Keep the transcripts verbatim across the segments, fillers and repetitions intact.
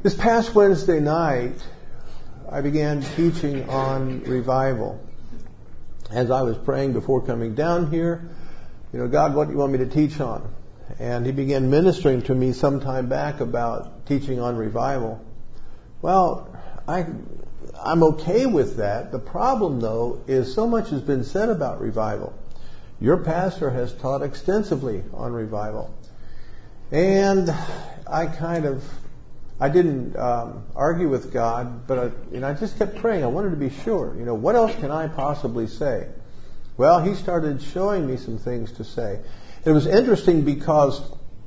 This past Wednesday night, I began teaching on revival. As I was praying before coming down here, you know, God, what do you want me to teach on? And He began ministering to me some time back about teaching on revival. Well, I, I'm okay with that. The problem, though, is so much has been said about revival. Your pastor has taught extensively on revival. And I kind of, I didn't um, argue with God, but I, you know, I just kept praying. I wanted to be sure. You know, what else can I possibly say? Well, He started showing me some things to say. It was interesting because,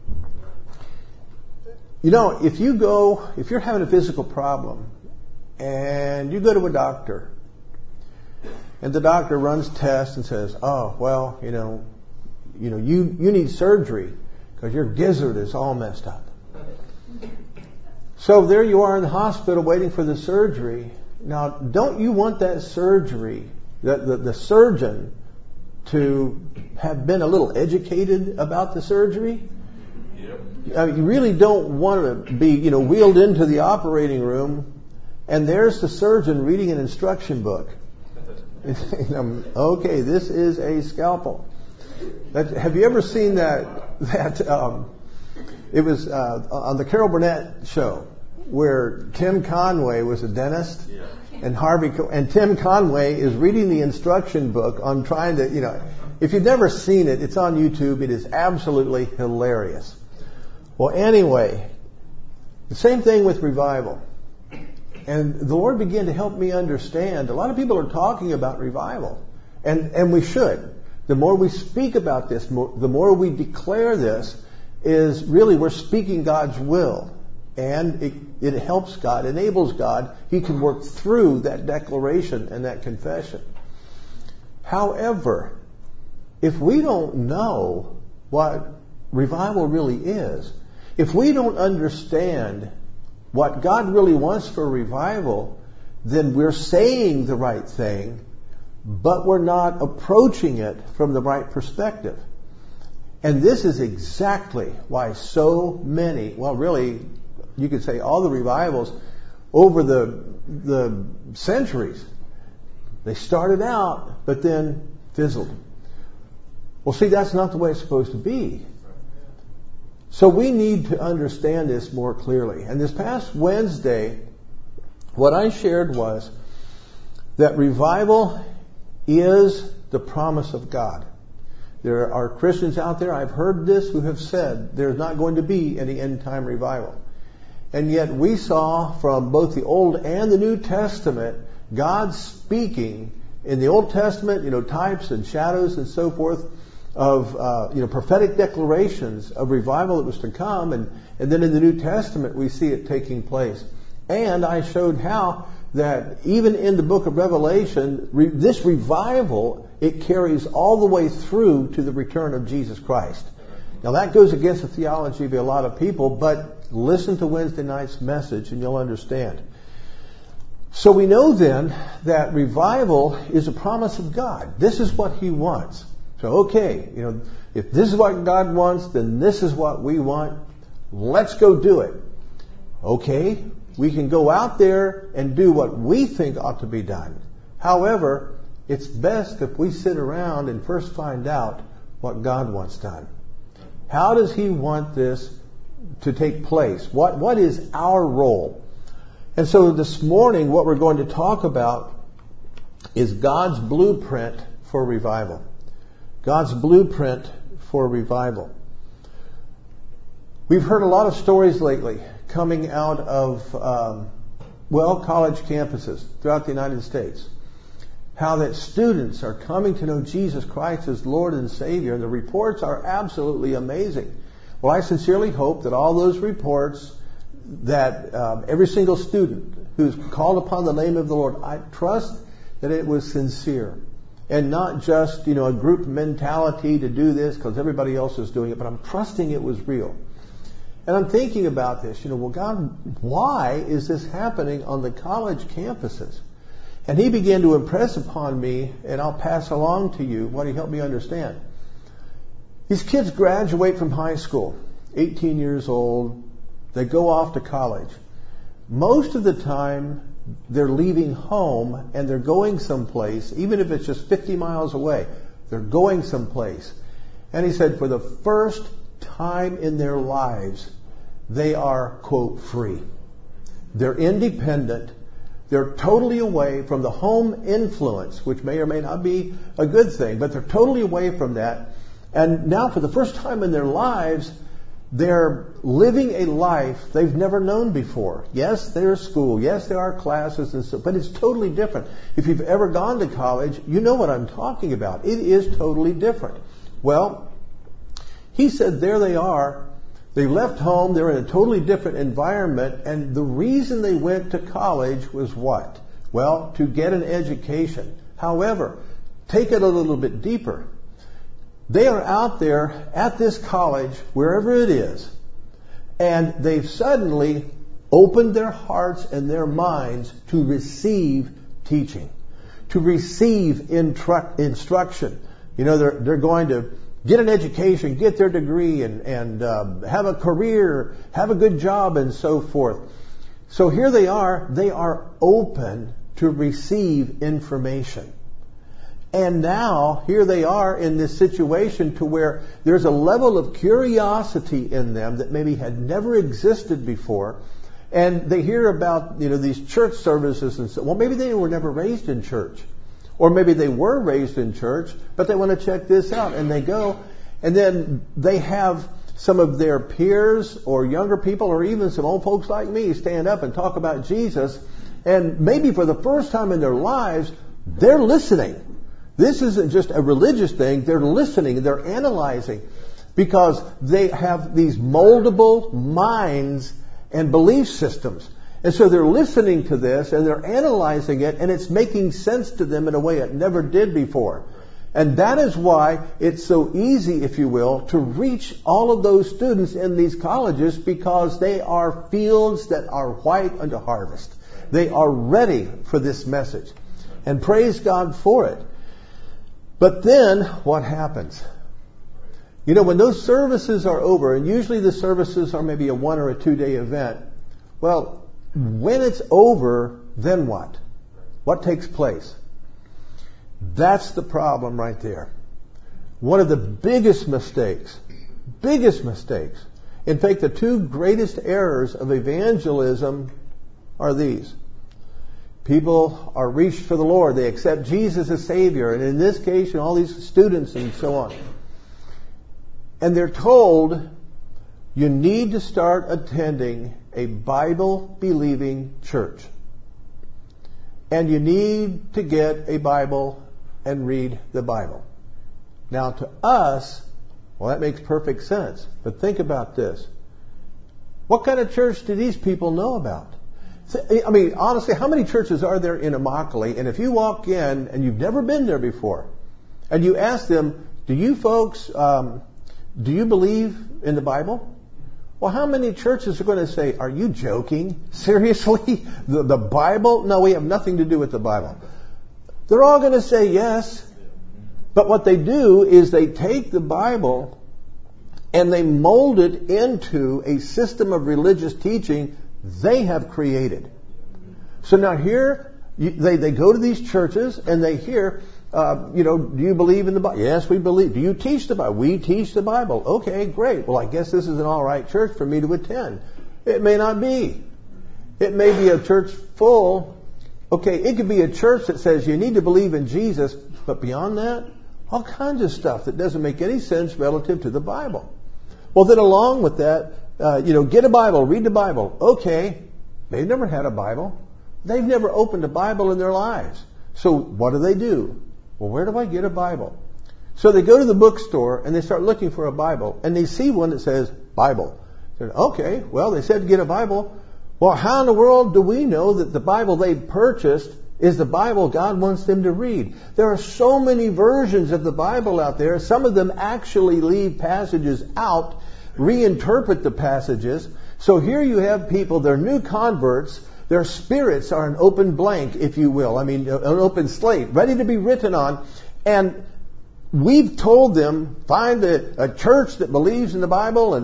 you know, if you go, if you're having a physical problem and you go to a doctor and the doctor runs tests and says, oh, well, you know, you know, you, you need surgery because your gizzard is all messed up. So there you are in the hospital waiting for the surgery. Now, don't you want that surgery, the, the, the surgeon, to have been a little educated about the surgery? Yep. I mean, you really don't want to be, you know, wheeled into the operating room and there's the surgeon reading an instruction book. Okay, this is a scalpel. That, have you ever seen that? That um, it was uh, on the Carol Burnett show where Tim Conway was a dentist, Yeah. and Harvey and Tim Conway is reading the instruction book on trying to, you know, if you've never seen it, it's on YouTube. It is absolutely hilarious. Well, anyway, the same thing with revival. And the Lord began to help me understand. A lot of people are talking about revival, and and we should. The more we speak about this, more, the more we declare this, is really we're speaking God's will. And it, it helps God, enables God. He can work through that declaration and that confession. However, if we don't know what revival really is, if we don't understand what God really wants for revival, then we're saying the right thing, but we're not approaching it from the right perspective. And this is exactly why so many, well, really, you could say all the revivals over the the centuries, they started out, but then fizzled. Well, see, that's not the way it's supposed to be. So we need to understand this more clearly. And this past Wednesday, what I shared was that revival is the promise of God. There are Christians out there, I've heard this, who have said there's not going to be any end-time revival. And yet we saw from both the Old and the New Testament, God speaking in the Old Testament, you know, types and shadows and so forth of, uh, you know, prophetic declarations of revival that was to come. And, and then in the New Testament, we see it taking place. And I showed how that even in the book of Revelation, re- this revival, it carries all the way through to the return of Jesus Christ. Now that goes against the theology of a lot of people, but listen to Wednesday night's message and you'll understand. So we know then that revival is a promise of God. This is what He wants. So okay, you know, if this is what God wants, then this is what we want. Let's go do it. Okay, we can go out there and do what we think ought to be done. However, it's best if we sit around and first find out what God wants done. How does He want this to take place? What what is our role? And so this morning what we're going to talk about is God's blueprint for revival. God's blueprint for revival. We've heard a lot of stories lately coming out of um, well, college campuses throughout the United States. How that students are coming to know Jesus Christ as Lord and Savior. And the reports are absolutely amazing. Well, I sincerely hope that all those reports, that um, every single student who's called upon the name of the Lord, I trust that it was sincere. And not just, you know, a group mentality to do this because everybody else is doing it, but I'm trusting it was real. And I'm thinking about this, you know, well, God, why is this happening on the college campuses? And He began to impress upon me, and I'll pass along to you what He helped me understand. These kids graduate from high school, eighteen years old. They go off to college. most of the time they're leaving home and they're going someplace, even if it's just fifty miles away, they're going someplace. And he said for the first time in their lives, they are, quote, free. They're independent. They're totally away from the home influence, which may or may not be a good thing, but they're totally away from that. And now for the first time in their lives, they're living a life they've never known before. Yes, there's school. Yes, there are classes and stuff, but it's totally different. If you've ever gone to college, you know what I'm talking about. It is totally different. Well, he said there they are. They left home. They're in a totally different environment. And the reason they went to college was what? Well, to get an education. However, take it a little bit deeper. They are out there at this college, wherever it is, and they've suddenly opened their hearts and their minds to receive teaching, to receive intru- instruction. You know, they're, they're going to get an education, get their degree, and, and um, have a career, have a good job, and so forth. So here they are. They are open to receive information. And now, here they are in this situation to where there's a level of curiosity in them that maybe had never existed before. And they hear about, you know, these church services and so, well, maybe they were never raised in church. Or maybe they were raised in church, but they want to check this out. And they go, and then they have some of their peers or younger people or even some old folks like me stand up and talk about Jesus. And maybe for the first time in their lives, they're listening. This isn't just a religious thing. They're listening. They're analyzing because they have these moldable minds and belief systems. And so they're listening to this and they're analyzing it, and it's making sense to them in a way it never did before. And that is why it's so easy, if you will, to reach all of those students in these colleges, because they are fields that are white unto harvest. They are ready for this message. And praise God for it. But then, what happens? You know, when those services are over, and usually the services are maybe a one or a two day event, well, when it's over, then what? What takes place? That's the problem right there. One of the biggest mistakes, biggest mistakes, in fact, the two greatest errors of evangelism are these. People are reached for the Lord. They accept Jesus as Savior. And in this case, you know, all these students and so on. And they're told, you need to start attending a Bible-believing church. And you need to get a Bible and read the Bible. Now, to us, well, that makes perfect sense. But think about this. What kind of church do these people know about? I mean, honestly, how many churches are there in Immokalee? And if you walk in and you've never been there before, and you ask them, do you folks, um, do you believe in the Bible? Well, how many churches are going to say, are you joking? Seriously? The, the Bible? No, we have nothing to do with the Bible. They're all going to say yes. But what they do is they take the Bible and they mold it into a system of religious teaching they have created. So now here, you, they, they go to these churches and they hear, uh, you know, do you believe in the Bible? Yes, we believe. Do you teach the Bible? We teach the Bible. Okay, great. Well, I guess this is an all right church for me to attend. It may not be. It may be a church full. Okay, it could be a church that says you need to believe in Jesus, but beyond that, all kinds of stuff that doesn't make any sense relative to the Bible. Well, then along with that, Uh, you know, get a Bible, read the Bible. Okay, they've never had a Bible. They've never opened a Bible in their lives. So what do they do? Well, where do I get a Bible? So they go to the bookstore and they start looking for a Bible, and they see one that says Bible. They're, okay, well, they said get a Bible. Well, how in the world do we know that the Bible they purchased is the Bible God wants them to read? There are so many versions of the Bible out there. Some of them actually leave passages out, reinterpret the passages. So here you have people, they're new converts, their spirits are an open blank, if you will. I mean, an open slate, ready to be written on. And we've told them, find a, a church that believes in the Bible and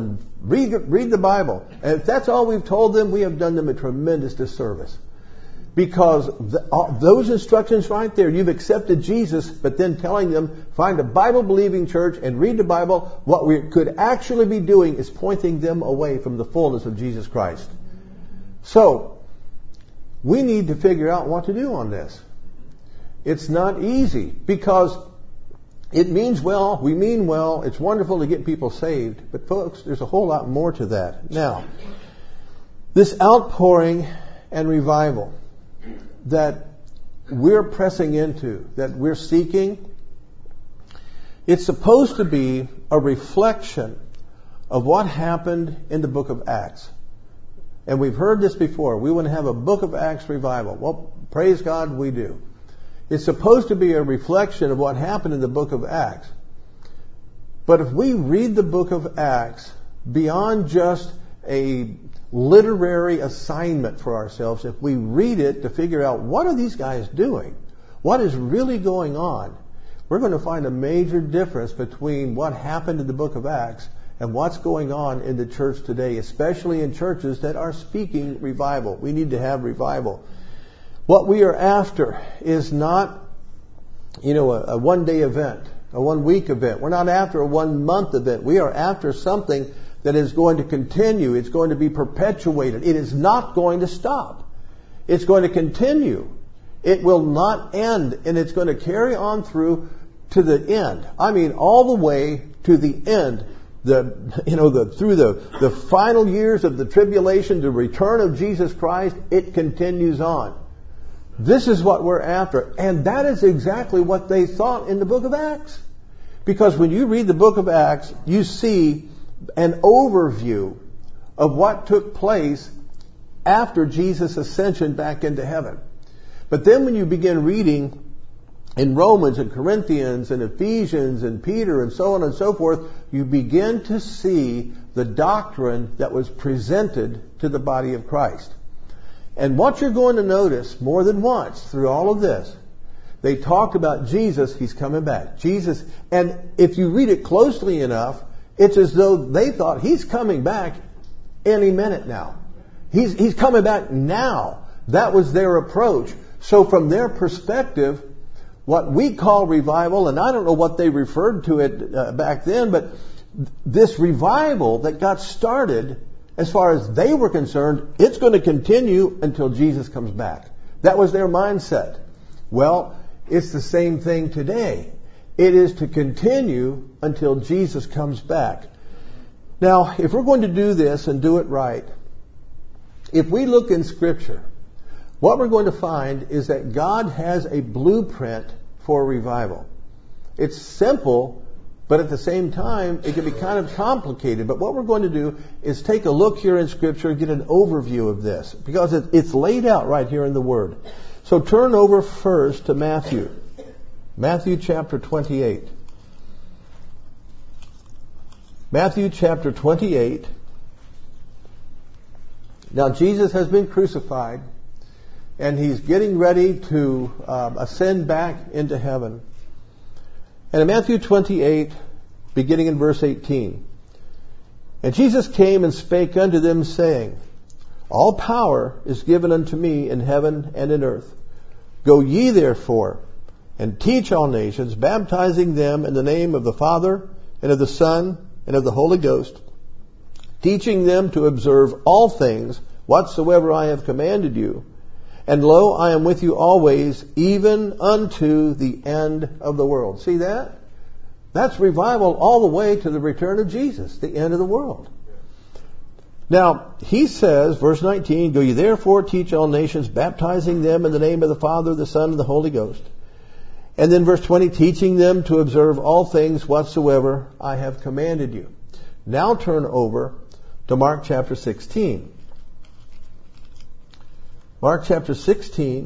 Read, read the Bible. And if that's all we've told them, we have done them a tremendous disservice. Because the, all, those instructions right there, you've accepted Jesus, but then telling them, find a Bible-believing church and read the Bible, what we could actually be doing is pointing them away from the fullness of Jesus Christ. So, we need to figure out what to do on this. It's not easy, because it means well, we mean well, it's wonderful to get people saved, but folks, there's a whole lot more to that. Now, this outpouring and revival that we're pressing into, that we're seeking, it's supposed to be a reflection of what happened in the book of Acts. And we've heard this before. We want to have a book of Acts revival. Well, praise God, we do. It's supposed to be a reflection of what happened in the book of Acts. But if we read the book of Acts beyond just a literary assignment for ourselves, if we read it to figure out what are these guys doing, what is really going on, we're going to find a major difference between what happened in the book of Acts and what's going on in the church today, especially in churches that are speaking revival. We need to have revival. What we are after is not, you know, a, a one-day event, a one-week event. We're not after a one-month event. We are after something that is going to continue. It's going to be perpetuated. It is not going to stop. It's going to continue. It will not end, and it's going to carry on through to the end. I mean, all the way to the end. The, you know, the, through the, the final years of the tribulation, the return of Jesus Christ, it continues on. This is what we're after. And that is exactly what they thought in the book of Acts. Because when you read the book of Acts, you see an overview of what took place after Jesus' ascension back into heaven. But then when you begin reading in Romans and Corinthians and Ephesians and Peter and so on and so forth, you begin to see the doctrine that was presented to the body of Christ. And what you're going to notice more than once through all of this, they talked about Jesus, He's coming back. Jesus, and if you read it closely enough, it's as though they thought He's coming back any minute now. He's, he's coming back now. That was their approach. So from their perspective, what we call revival, and I don't know what they referred to it uh, back then, but this revival that got started, as far as they were concerned, it's going to continue until Jesus comes back. That was their mindset. Well, it's the same thing today. It is to continue until Jesus comes back. Now, if we're going to do this and do it right, if we look in Scripture, what we're going to find is that God has a blueprint for revival. It's simple, but at the same time, it can be kind of complicated. But what we're going to do is take a look here in Scripture and get an overview of this, because it's laid out right here in the Word. So turn over first to Matthew. Matthew chapter twenty-eight. Matthew chapter twenty-eight. Now Jesus has been crucified, and He's getting ready to um, ascend back into heaven. And in Matthew twenty-eight, beginning in verse eighteen, and Jesus came and spake unto them, saying, All power is given unto me in heaven and in earth. Go ye therefore, and teach all nations, baptizing them in the name of the Father, and of the Son, and of the Holy Ghost, teaching them to observe all things whatsoever I have commanded you. And lo, I am with you always, even unto the end of the world. See that? That's revival all the way to the return of Jesus, the end of the world. Now, He says, verse nineteen, Go ye therefore, teach all nations, baptizing them in the name of the Father, the Son, and the Holy Ghost. And then verse twenty, teaching them to observe all things whatsoever I have commanded you. Now turn over to Mark chapter sixteen. Mark chapter sixteen.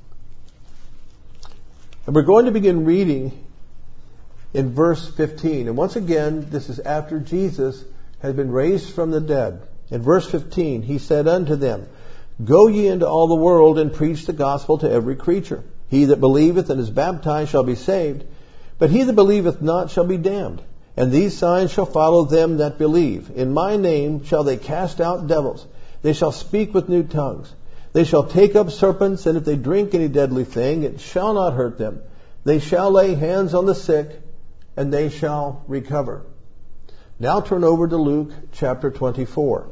And we're going to begin reading in verse fifteen. And once again, this is after Jesus had been raised from the dead. In verse fifteen, He said unto them, Go ye into all the world and preach the gospel to every creature. He that believeth and is baptized shall be saved, but he that believeth not shall be damned. And these signs shall follow them that believe. In my name shall they cast out devils. They shall speak with new tongues. They shall take up serpents, and if they drink any deadly thing, it shall not hurt them. They shall lay hands on the sick, and they shall recover. Now turn over to Luke chapter twenty-four.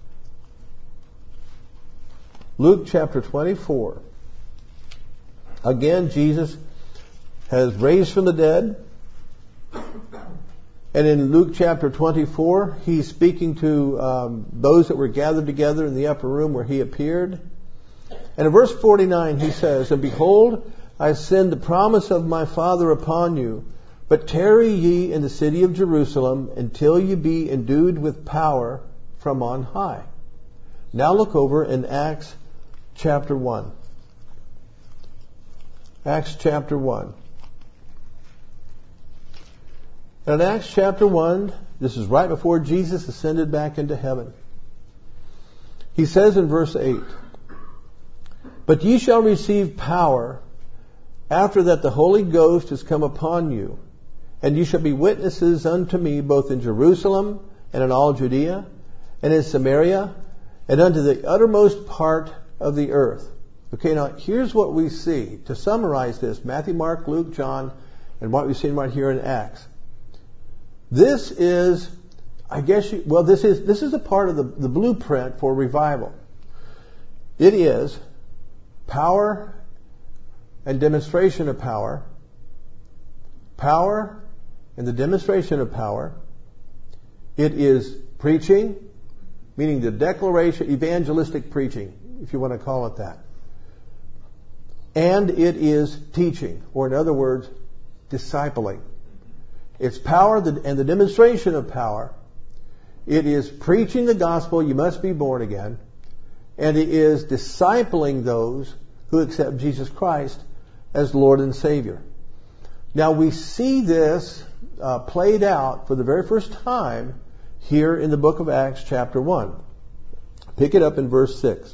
Luke chapter twenty-four. Again, Jesus has raised from the dead. And in Luke chapter twenty-four, he's speaking to um, those that were gathered together in the upper room where he appeared. And in verse forty-nine, he says, And behold, I send the promise of my Father upon you, but tarry ye in the city of Jerusalem until ye be endued with power from on high. Now look over in Acts chapter one. Acts chapter one. And in Acts chapter one, this is right before Jesus ascended back into heaven. He says in verse eight, But ye shall receive power after that the Holy Ghost is come upon you, and ye shall be witnesses unto me both in Jerusalem and in all Judea and in Samaria and unto the uttermost part of the earth. Okay, now here's what we see. To summarize this, Matthew, Mark, Luke, John, and what we've seen right here in Acts. This is, I guess, you, well, this is this is a part of the, the blueprint for revival. It is power and demonstration of power, power and the demonstration of power. It is preaching, meaning the declaration, evangelistic preaching, if you want to call it that. And it is teaching, or in other words, discipling. It's power and the demonstration of power. It is preaching the gospel, you must be born again. And it is discipling those who accept Jesus Christ as Lord and Savior. Now we see this uh, played out for the very first time here in the book of Acts chapter one. Pick it up in verse six.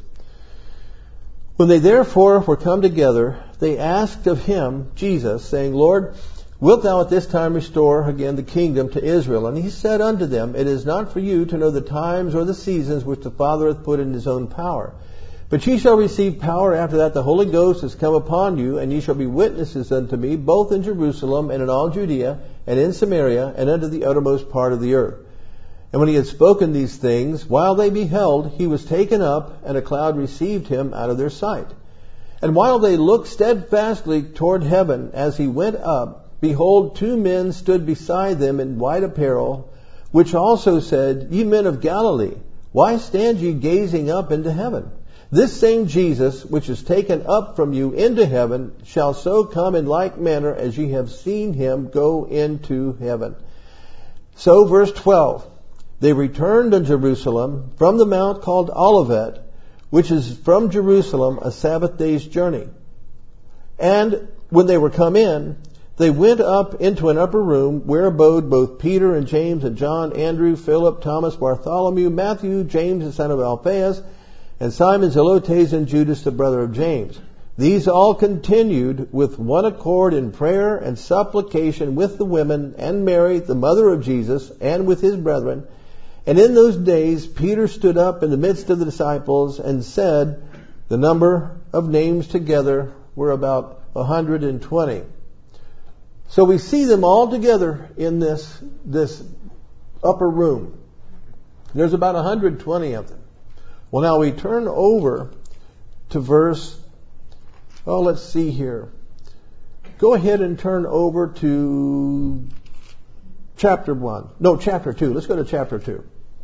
When they therefore were come together, they asked of him, Jesus, saying, Lord, wilt thou at this time restore again the kingdom to Israel? And he said unto them, It is not for you to know the times or the seasons which the Father hath put in his own power. But ye shall receive power after that the Holy Ghost is come upon you, and ye shall be witnesses unto me, both in Jerusalem and in all Judea and in Samaria and unto the uttermost part of the earth. And when he had spoken these things, while they beheld, he was taken up, and a cloud received him out of their sight. And while they looked steadfastly toward heaven as he went up, behold, two men stood beside them in white apparel, which also said, Ye men of Galilee, why stand ye gazing up into heaven? This same Jesus, which is taken up from you into heaven, shall so come in like manner as ye have seen him go into heaven. So, verse twelve, they returned unto Jerusalem from the mount called Olivet, which is from Jerusalem a Sabbath day's journey. And when they were come in, they went up into an upper room where abode both Peter and James and John, Andrew, Philip, Thomas, Bartholomew, Matthew, James the son of Alphaeus, and Simon Zelotes and Judas the brother of James. These all continued with one accord in prayer and supplication with the women and Mary, the mother of Jesus, and with his brethren. And in those days Peter stood up in the midst of the disciples and said, the number of names together were about a hundred and twenty. So we see them all together in this, this upper room. There's about one hundred twenty of them. Well, now we turn over to verse, oh, let's see here. Go ahead and turn over to chapter one. No, chapter two. Let's go to chapter two.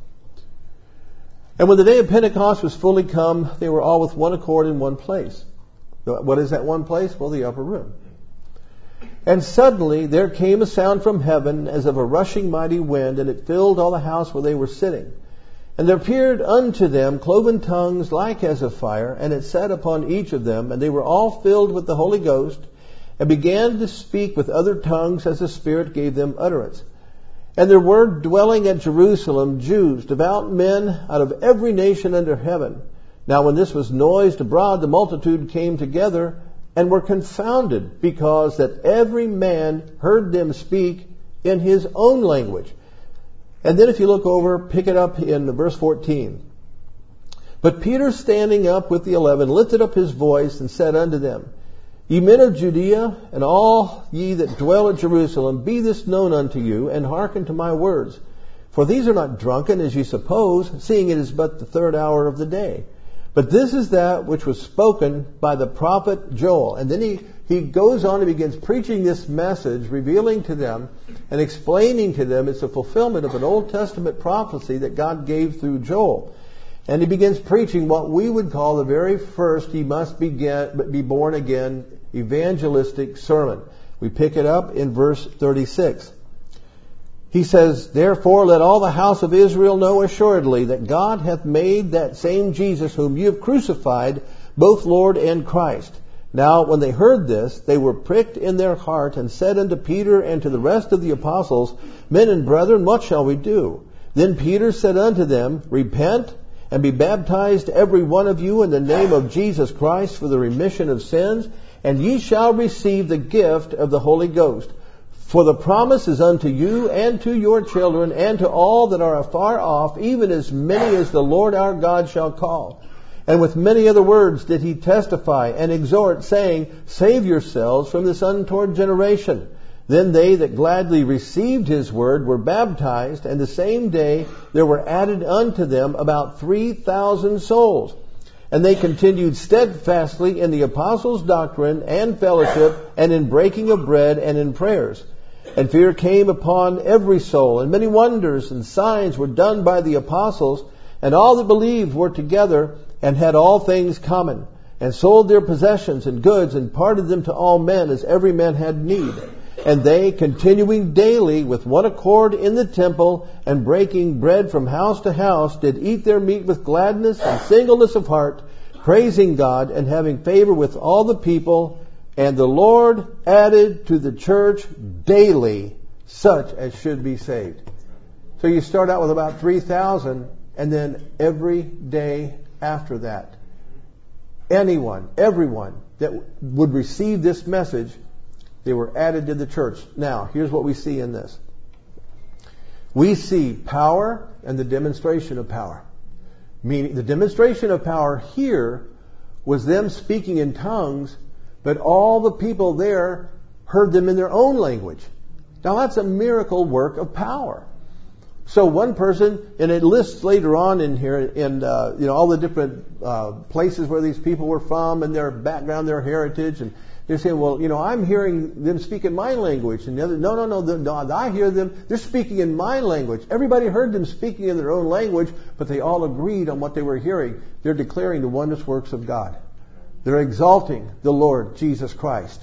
And when the day of Pentecost was fully come, they were all with one accord in one place. What is that one place? Well, the upper room. And suddenly there came a sound from heaven as of a rushing mighty wind, and it filled all the house where they were sitting. And there appeared unto them cloven tongues like as of fire, and it sat upon each of them, and they were all filled with the Holy Ghost, and began to speak with other tongues as the Spirit gave them utterance. And there were dwelling at Jerusalem Jews, devout men out of every nation under heaven. Now when this was noised abroad, the multitude came together, and were confounded, because that every man heard them speak in his own language. And then if you look over, pick it up in verse fourteen. But Peter, standing up with the eleven, lifted up his voice and said unto them, Ye men of Judea, and all ye that dwell at Jerusalem, be this known unto you, and hearken to my words. For these are not drunken, as ye suppose, seeing it is but the third hour of the day. But this is that which was spoken by the prophet Joel. And then he, he goes on and begins preaching this message, revealing to them and explaining to them it's a fulfillment of an Old Testament prophecy that God gave through Joel. And he begins preaching what we would call the very first "Ye must begin, be born again" evangelistic sermon. We pick it up in verse thirty-six. He says, Therefore let all the house of Israel know assuredly that God hath made that same Jesus whom you have crucified, both Lord and Christ. Now when they heard this, they were pricked in their heart, and said unto Peter and to the rest of the apostles, Men and brethren, what shall we do? Then Peter said unto them, Repent, and be baptized every one of you in the name of Jesus Christ for the remission of sins, and ye shall receive the gift of the Holy Ghost. For the promise is unto you and to your children and to all that are afar off, even as many as the Lord our God shall call. And with many other words did he testify and exhort, saying, Save yourselves from this untoward generation. Then they that gladly received his word were baptized, and the same day there were added unto them about three thousand souls. And they continued steadfastly in the apostles' doctrine and fellowship, and in breaking of bread, and in prayers. And fear came upon every soul, and many wonders and signs were done by the apostles. And all that believed were together, and had all things common, and sold their possessions and goods, and parted them to all men, as every man had need. And they, continuing daily with one accord in the temple, and breaking bread from house to house, did eat their meat with gladness and singleness of heart, praising God, and having favor with all the people. And the Lord added to the church daily such as should be saved. So you start out with about three thousand, and then every day after that, anyone, everyone that would receive this message, they were added to the church. Now, here's what we see in this. We see power and the demonstration of power. Meaning, the demonstration of power here was them speaking in tongues, but all the people there heard them in their own language. Now, that's a miracle work of power. So one person, and it lists later on in here, in uh, you know all the different uh, places where these people were from, and their background, their heritage, and they're saying, well, you know, I'm hearing them speak in my language. And the other, no, no, no, the, no, I hear them, they're speaking in my language. Everybody heard them speaking in their own language, but they all agreed on what they were hearing. They're declaring the wondrous works of God. They're exalting the Lord Jesus Christ.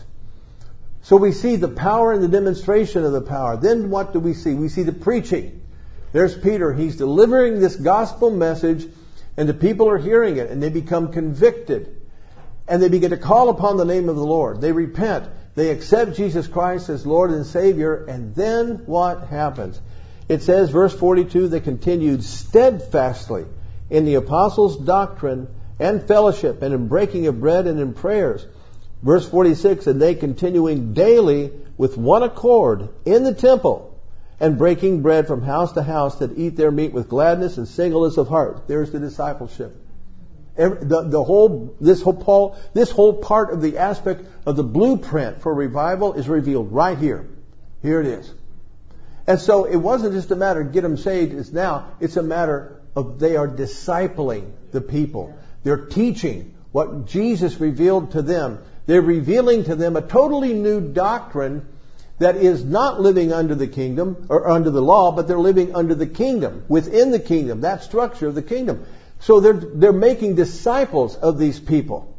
So we see the power and the demonstration of the power. Then what do we see? We see the preaching. There's Peter. He's delivering this gospel message, and the people are hearing it, and they become convicted. And they begin to call upon the name of the Lord. They repent. They accept Jesus Christ as Lord and Savior. And then what happens? It says, verse forty-two, they continued steadfastly in the apostles' doctrine and fellowship, and in breaking of bread, and in prayers. Verse forty-six, and they continuing daily with one accord in the temple, and breaking bread from house to house, that eat their meat with gladness and singleness of heart. There's the discipleship. Every, the, the whole, this whole Paul, this whole part of the aspect of the blueprint for revival is revealed right here. Here it is. And so it wasn't just a matter of get them saved. It's now, it's a matter of they are discipling the people. They're teaching what Jesus revealed to them. They're revealing to them a totally new doctrine that is not living under the kingdom or under the law, but they're living under the kingdom, within the kingdom, that structure of the kingdom. So they're, they're making disciples of these people.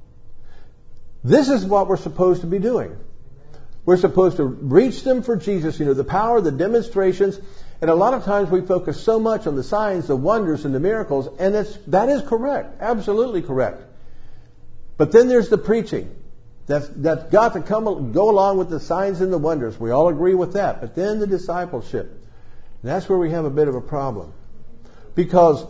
This is what we're supposed to be doing. We're supposed to reach them for Jesus, you know, the power, the demonstrations. And a lot of times we focus so much on the signs, the wonders, and the miracles, and that's, that is correct, absolutely correct. But then there's the preaching. That's, that's got to come, go along with the signs and the wonders. We all agree with that. But then the discipleship. And that's where we have a bit of a problem. Because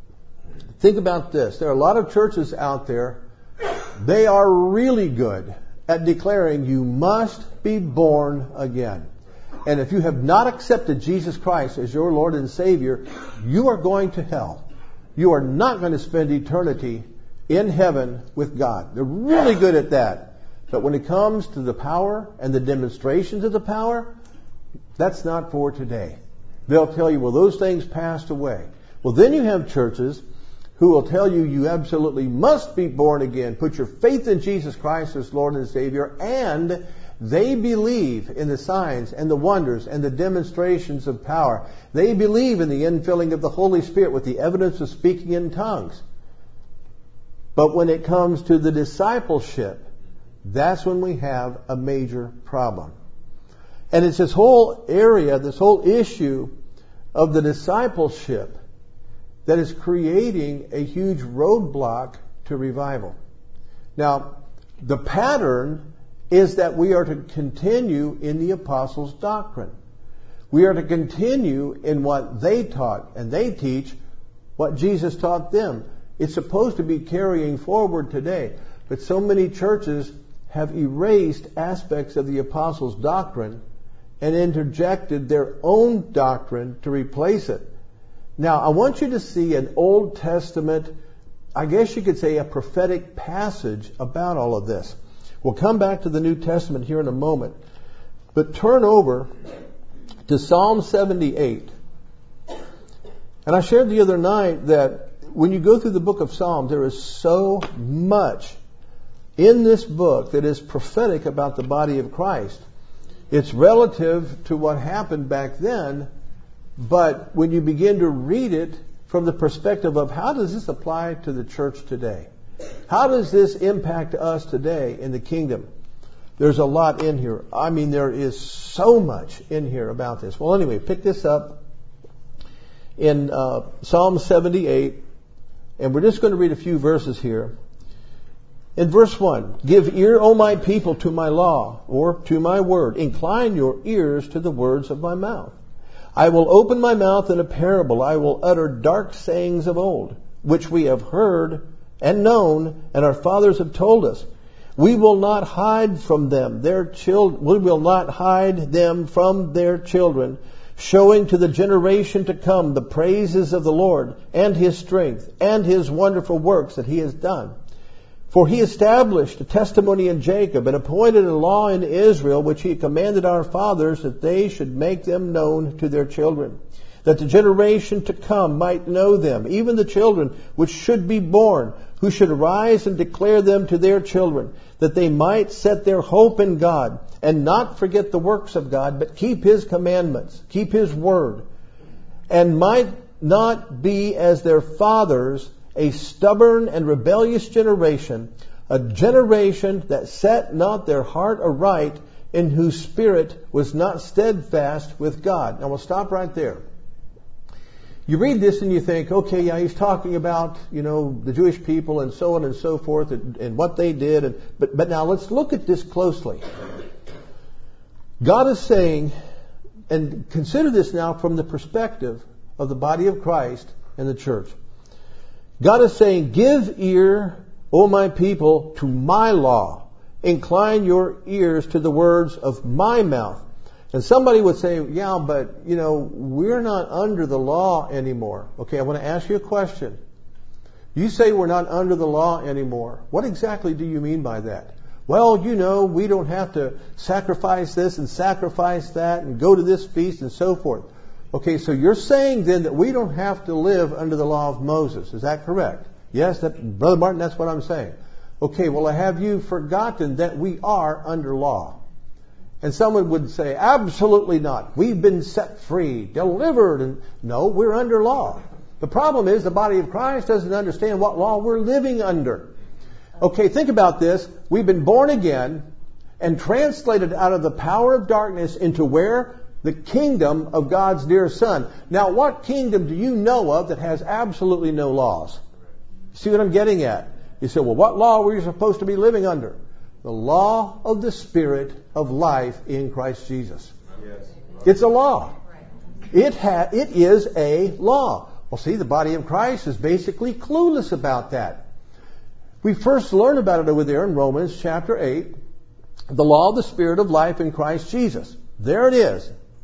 think about this. There are a lot of churches out there. They are really good at declaring you must be born again. And if you have not accepted Jesus Christ as your Lord and Savior, you are going to hell. You are not going to spend eternity in heaven with God. They're really good at that. But when it comes to the power and the demonstrations of the power, that's not for today. They'll tell you, well, those things passed away. Well, then you have churches who will tell you you absolutely must be born again. Put your faith in Jesus Christ as Lord and Savior. And they believe in the signs and the wonders and the demonstrations of power. They believe in the infilling of the Holy Spirit with the evidence of speaking in tongues. But when it comes to the discipleship, that's when we have a major problem. And it's this whole area, this whole issue of the discipleship that is creating a huge roadblock to revival. Now, the pattern is that we are to continue in the apostles' doctrine. We are to continue in what they taught, and they teach what Jesus taught them. It's supposed to be carrying forward today. But so many churches have erased aspects of the apostles' doctrine and interjected their own doctrine to replace it. Now, I want you to see an Old Testament, I guess you could say a prophetic passage about all of this. We'll come back to the New Testament here in a moment. But turn over to Psalm seventy-eight. And I shared the other night that when you go through the book of Psalms, there is so much in this book that is prophetic about the body of Christ. It's relative to what happened back then, but when you begin to read it from the perspective of how does this apply to the church today? How does this impact us today in the kingdom? There's a lot in here. I mean, there is so much in here about this. Well, anyway, pick this up in uh, Psalm seventy-eight, and we're just going to read a few verses here. In verse one, give ear, O my people, to my law, or to my word. Incline your ears to the words of my mouth. I will open my mouth in a parable. I will utter dark sayings of old, which we have heard and known, and our fathers have told us. We will not hide from them their children. We will not hide them from their children, showing to the generation to come the praises of the Lord and His strength and His wonderful works that He has done. For He established a testimony in Jacob and appointed a law in Israel, which He commanded our fathers that they should make them known to their children, that the generation to come might know them, even the children which should be born, who should arise and declare them to their children, that they might set their hope in God and not forget the works of God, but keep His commandments, keep His word, and might not be as their fathers, a stubborn and rebellious generation, a generation that set not their heart aright, in whose spirit was not steadfast with God. Now we'll stop right there. You read this and you think, okay, yeah, he's talking about, you know, the Jewish people and so on and so forth and, and what they did. And, but, but now let's look at this closely. God is saying, and consider this now from the perspective of the body of Christ and the church. God is saying, give ear, O my people, to my law. Incline your ears to the words of my mouth. And somebody would say, yeah, but, you know, we're not under the law anymore. Okay, I want to ask you a question. You say we're not under the law anymore. What exactly do you mean by that? Well, you know, we don't have to sacrifice this and sacrifice that and go to this feast and so forth. Okay, so you're saying then that we don't have to live under the law of Moses. Is that correct? Yes, that, Brother Martin, that's what I'm saying. Okay, well, have you forgotten that we are under law? And someone would say, absolutely not. We've been set free, delivered. And no, we're under law. The problem is the body of Christ doesn't understand what law we're living under. Okay, think about this. We've been born again and translated out of the power of darkness into where? The kingdom of God's dear Son. Now, what kingdom do you know of that has absolutely no laws? See what I'm getting at? You say, well, what law were you supposed to be living under? The law of the Spirit of life in Christ Jesus. Yes. It's a law. It ha- it is a law. Well, see, the body of Christ is basically clueless about that. We first learn about it over there in Romans chapter eight. The law of the Spirit of life in Christ Jesus. There it is.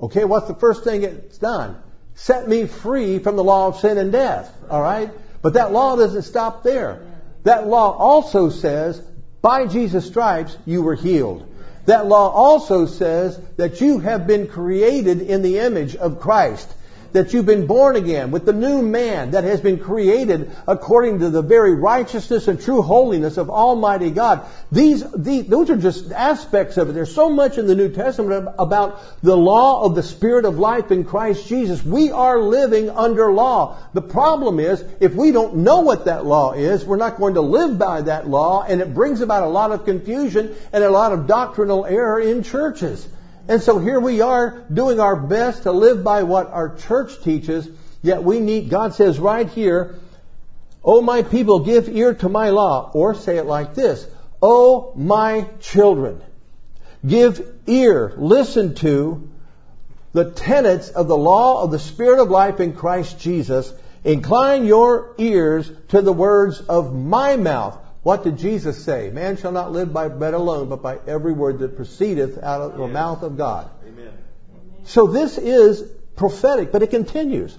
Okay, what's the first thing it's done? Set me free from the law of sin and death. All right? But that law doesn't stop there. That law also says, by Jesus' stripes, you were healed. That law also says that you have been created in the image of Christ. That you've been born again with the new man that has been created according to the very righteousness and true holiness of Almighty God. These, these, those are just aspects of it. There's so much in the New Testament about the law of the Spirit of life in Christ Jesus. We are living under law. The problem is, if we don't know what that law is, we're not going to live by that law, and it brings about a lot of confusion and a lot of doctrinal error in churches. And so here we are doing our best to live by what our church teaches, yet we need, God says right here, "O my people, give ear to my law." Or say it like this, "O my children, give ear, listen to the tenets of the law of the Spirit of life in Christ Jesus. Incline your ears to the words of my mouth." What did Jesus say? "Man shall not live by bread alone, but by every word that proceedeth out of the mouth of God." Amen. So this is prophetic, but it continues.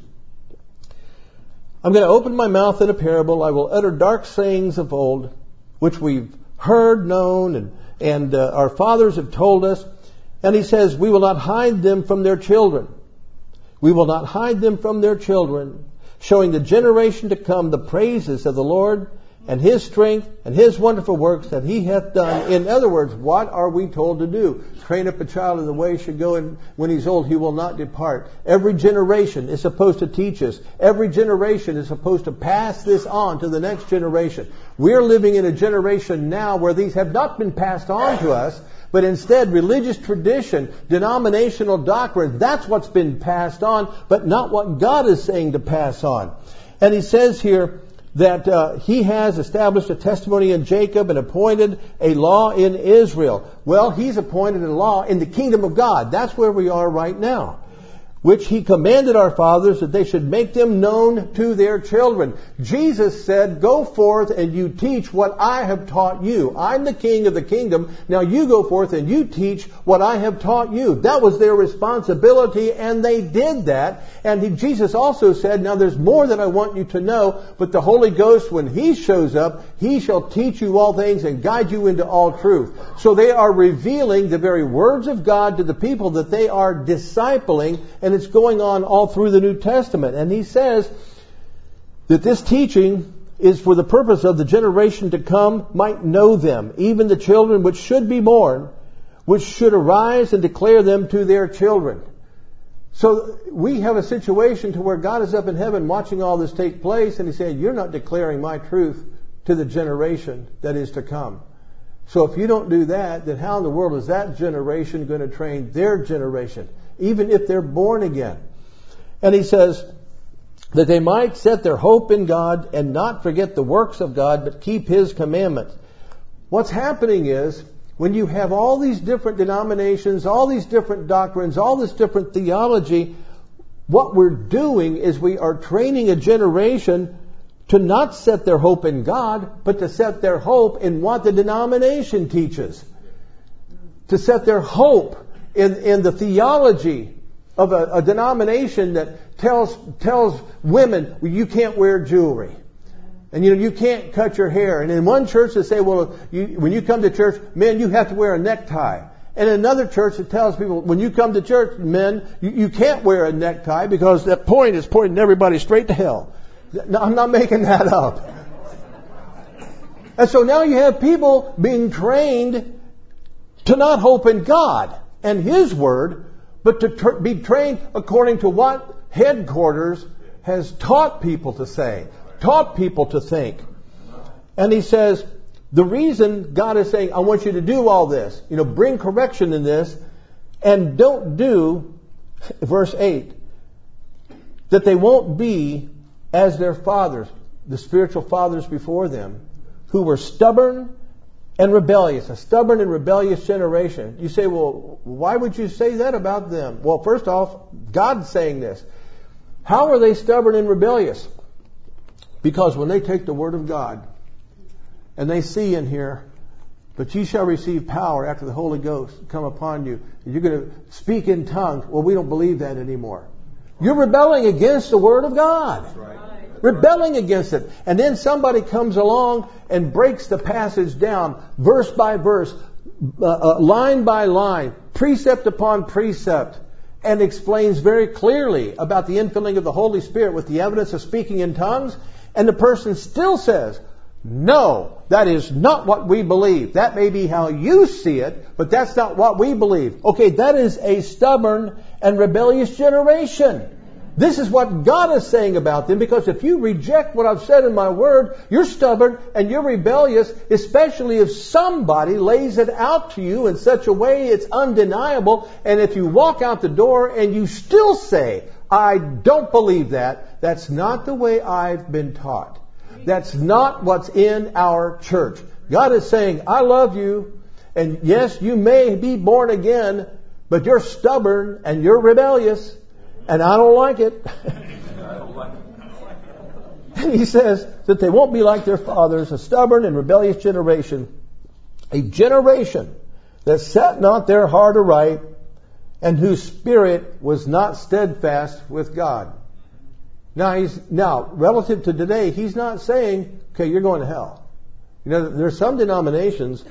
"I'm going to open my mouth in a parable. I will utter dark sayings of old, which we've heard, known, and, and uh, our fathers have told us." And he says, "We will not hide them from their children. We will not hide them from their children, showing the generation to come the praises of the Lord, and His strength, and His wonderful works that He hath done." In other words, what are we told to do? Train up a child in the way he should go, and when he's old, he will not depart. Every generation is supposed to teach us. Every generation is supposed to pass this on to the next generation. We're living in a generation now where these have not been passed on to us, but instead religious tradition, denominational doctrine, that's what's been passed on, but not what God is saying to pass on. And he says here, that uh, He has established a testimony in Jacob and appointed a law in Israel. Well, He's appointed a law in the kingdom of God. That's where we are right now. "Which He commanded our fathers that they should make them known to their children." Jesus said, "Go forth and you teach what I have taught you. I'm the king of the kingdom. Now you go forth and you teach what I have taught you." That was their responsibility, and they did that. And he, Jesus also said, "Now there's more that I want you to know, but the Holy Ghost, when He shows up, He shall teach you all things and guide you into all truth." So they are revealing the very words of God to the people that they are discipling, and it's going on all through the New Testament. And he says that this teaching is for the purpose of the generation to come might know them, even the children which should be born, which should arise and declare them to their children. So we have a situation to where God is up in heaven watching all this take place, and He's saying, "You're not declaring my truth to the generation that is to come. So if you don't do that, then how in the world is that generation going to train their generation, even if they're born again?" And he says that they might set their hope in God and not forget the works of God, but keep His commandments. What's happening is, when you have all these different denominations, all these different doctrines, all this different theology, what we're doing is we are training a generation to not set their hope in God, but to set their hope in what the denomination teaches. To set their hope in, in the theology of a, a denomination that tells tells women, well, you can't wear jewelry. And you know, you can't cut your hair. And in one church they say, well, you, when you come to church, men, you have to wear a necktie. And in another church it tells people, when you come to church, men, you, you can't wear a necktie because that point is pointing everybody straight to hell. No, I'm not making that up. And so now you have people being trained to not hope in God and His Word, but to tr- be trained according to what headquarters has taught people to say, taught people to think. And he says, the reason God is saying, I want you to do all this, you know, bring correction in this, and don't do, verse eight, that they won't be as their fathers, the spiritual fathers before them, who were stubborn and rebellious, a stubborn and rebellious generation. You say, well, why would you say that about them? Well, first off, God's saying this. How are they stubborn and rebellious? Because when they take the Word of God and they see in here But ye shall receive power after the Holy Ghost come upon you. You're going to speak in tongues. Well, we don't believe that anymore. You're rebelling against the Word of God. That's right. That's rebelling right. against it. And then somebody comes along and breaks the passage down, verse by verse, uh, uh, line by line, precept upon precept, and explains very clearly about the infilling of the Holy Spirit with the evidence of speaking in tongues. And the person still says, no, that is not what we believe. That may be how you see it, but that's not what we believe. Okay, that is a stubborn and rebellious generation. This is what God is saying about them, because if you reject what I've said in my word, you're stubborn and you're rebellious, especially if somebody lays it out to you in such a way it's undeniable. And if you walk out the door and you still say, I don't believe that, that's not the way I've been taught. That's not what's in our church. God is saying, I love you, and yes, you may be born again, but you're stubborn and you're rebellious, and I don't like it. And He says that they won't be like their fathers, a stubborn and rebellious generation, a generation that set not their heart aright, and whose spirit was not steadfast with God. Now, he's, now, relative to today, he's not saying, okay, you're going to hell. You know, there's some denominations,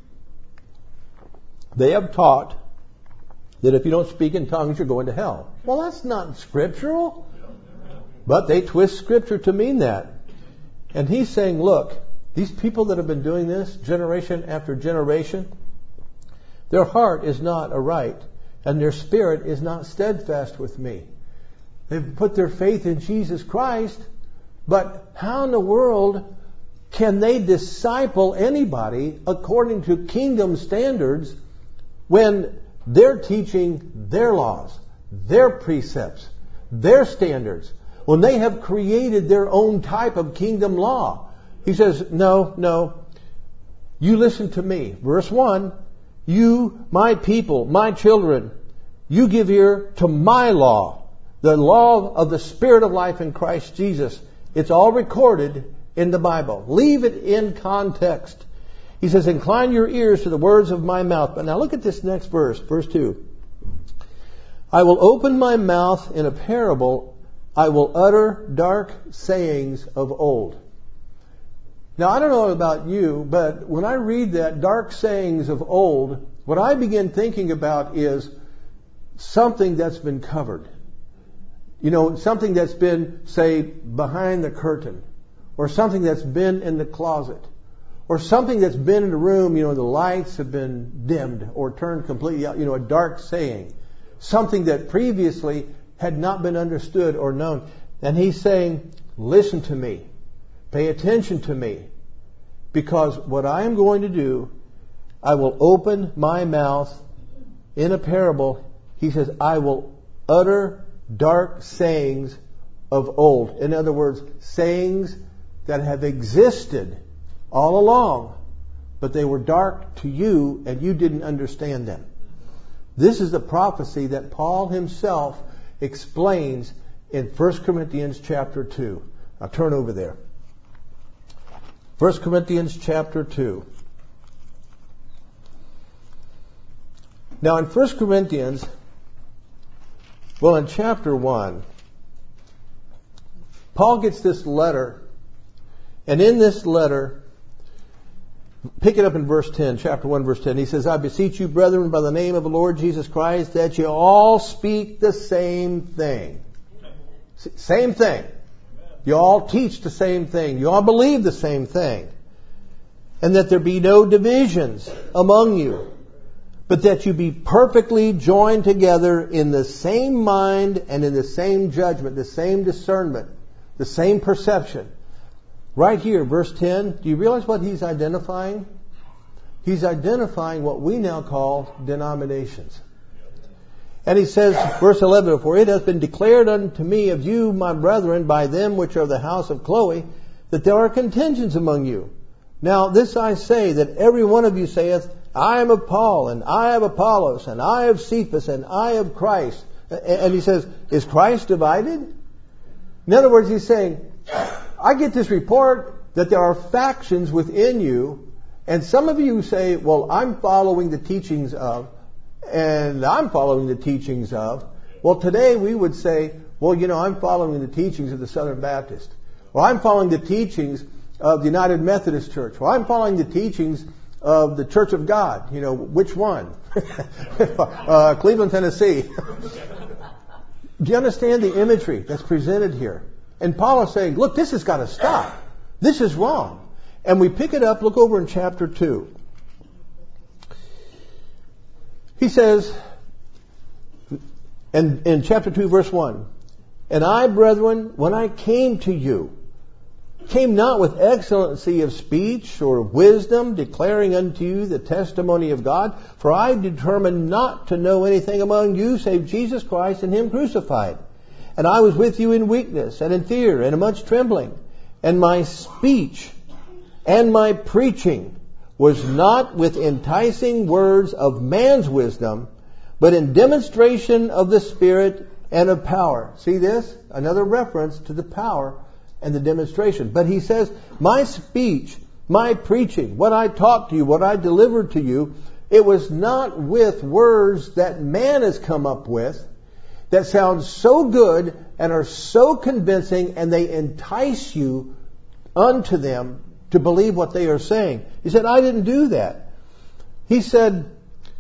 they have taught that if you don't speak in tongues, you're going to hell. Well, that's not scriptural. But they twist Scripture to mean that. And he's saying, look, these people that have been doing this generation after generation, their heart is not aright, and their spirit is not steadfast with me. They've put their faith in Jesus Christ, but how in the world can they disciple anybody according to kingdom standards when they're teaching their laws, their precepts, their standards, when they have created their own type of kingdom law? He says, no, no, you listen to me. Verse one, you, my people, my children, you give ear to my law. The law of the Spirit of life in Christ Jesus. It's all recorded in the Bible. Leave it in context. He says, incline your ears to the words of my mouth. But now look at this next verse, verse two. I will open my mouth in a parable. I will utter dark sayings of old. Now I don't know about you, but when I read that, dark sayings of old, what I begin thinking about is something that's been covered. You know, something that's been, say, behind the curtain, or something that's been in the closet, or something that's been in the room, you know, the lights have been dimmed or turned completely out, you know, a dark saying, something that previously had not been understood or known. And he's saying, listen to me, pay attention to me, because what I am going to do, I will open my mouth in a parable. He says, I will utter dark sayings of old. In other words, sayings that have existed all along, but they were dark to you and you didn't understand them. This is the prophecy that Paul himself explains in First Corinthians chapter two. Now turn over there. First Corinthians chapter two. Now in First Corinthians, well, in chapter one, Paul gets this letter, and in this letter, pick it up in verse ten, chapter one, verse ten, he says, I beseech you, brethren, by the name of the Lord Jesus Christ, that you all speak the same thing. Same thing. You all teach the same thing. You all believe the same thing. And that there be no divisions among you, but that you be perfectly joined together in the same mind and in the same judgment, the same discernment, the same perception. Right here, verse ten, do you realize what he's identifying? He's identifying what we now call denominations. And he says, verse eleven, for it hath been declared unto me of you, my brethren, by them which are the house of Chloe, that there are contentions among you. Now this I say, that every one of you saith, I am of Paul, and I of Apollos, and I of Cephas, and I of Christ. And he says, is Christ divided? In other words, he's saying, I get this report that there are factions within you, And some of you say, well, I'm following the teachings of, and I'm following the teachings of. Well, today we would say, well, you know, I'm following the teachings of the Southern Baptist. Well, I'm following the teachings of the United Methodist Church. Well, I'm following the teachings of the Church of God. You know, which one? uh, Cleveland, Tennessee. Do you understand the imagery that's presented here? And Paul is saying, look, this has got to stop. This is wrong. And we pick it up, look over in chapter two. He says, and in chapter two, verse one, and I, brethren, when I came to you, came not with excellency of speech or of wisdom, declaring unto you the testimony of God, for I determined not to know anything among you save Jesus Christ and Him crucified. And I was with you in weakness and in fear and in much trembling. And my speech and my preaching was not with enticing words of man's wisdom, but in demonstration of the Spirit and of power. See this? Another reference to the power and the demonstration. But he says, my speech, my preaching, what I taught to you, what I delivered to you, it was not with words that man has come up with that sound so good and are so convincing, and they entice you unto them to believe what they are saying. He said, I didn't do that. He said,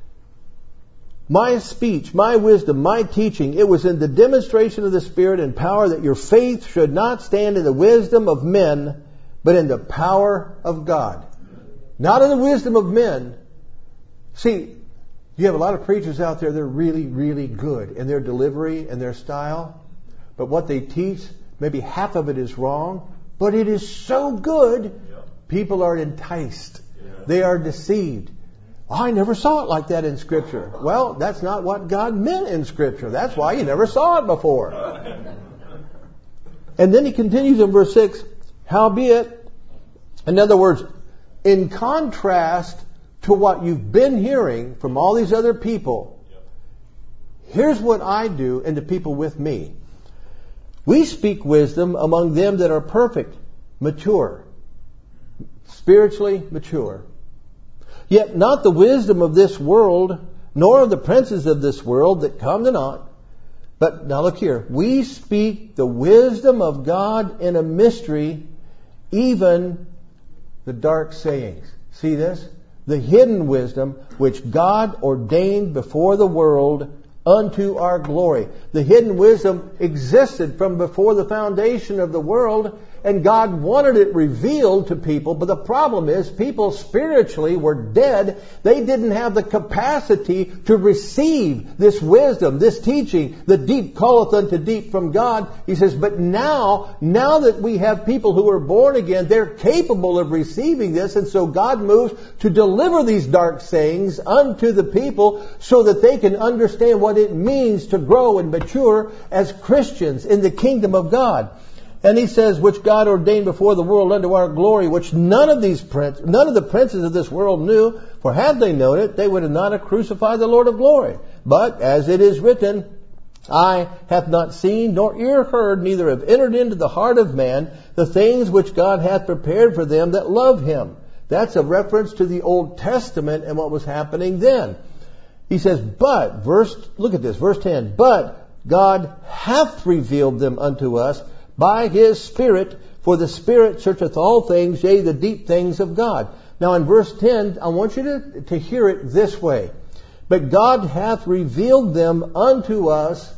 my speech, my wisdom, my teaching, it was in the demonstration of the Spirit and power, that your faith should not stand in the wisdom of men, but in the power of God. Not in the wisdom of men. See, you have a lot of preachers out there that are really, really good in their delivery and their style. But what they teach, maybe half of it is wrong, but it is so good, people are enticed. They are deceived. I never saw it like that in Scripture. Well, that's not what God meant in Scripture. That's why you never saw it before. And then he continues in verse six, howbeit, in other words, in contrast to what you've been hearing from all these other people, here's what I do and the people with me. We speak wisdom among them that are perfect, mature, spiritually mature. Yet not the wisdom of this world, nor of the princes of this world that come to naught. But now look here. We speak the wisdom of God in a mystery, even the dark sayings. See this? The hidden wisdom which God ordained before the world unto our glory. The hidden wisdom existed from before the foundation of the world, and God wanted it revealed to people. But the problem is, people spiritually were dead. They didn't have the capacity to receive this wisdom, this teaching. The deep calleth unto deep from God. He says, but now, now that we have people who are born again, they're capable of receiving this. And so God moves to deliver these dark sayings unto the people so that they can understand what it means to grow and mature as Christians in the kingdom of God. And he says, which God ordained before the world unto our glory, which none of these prince, none of the princes of this world knew. For had they known it, they would have not have crucified the Lord of glory. But as it is written, eye hath not seen, nor ear heard, neither have entered into the heart of man the things which God hath prepared for them that love Him. That's a reference to the Old Testament and what was happening then. He says, but, verse, look at this, verse ten, but God hath revealed them unto us by His Spirit, for the Spirit searcheth all things, yea, the deep things of God. Now in verse ten, I want you to, to hear it this way. But God hath revealed them unto us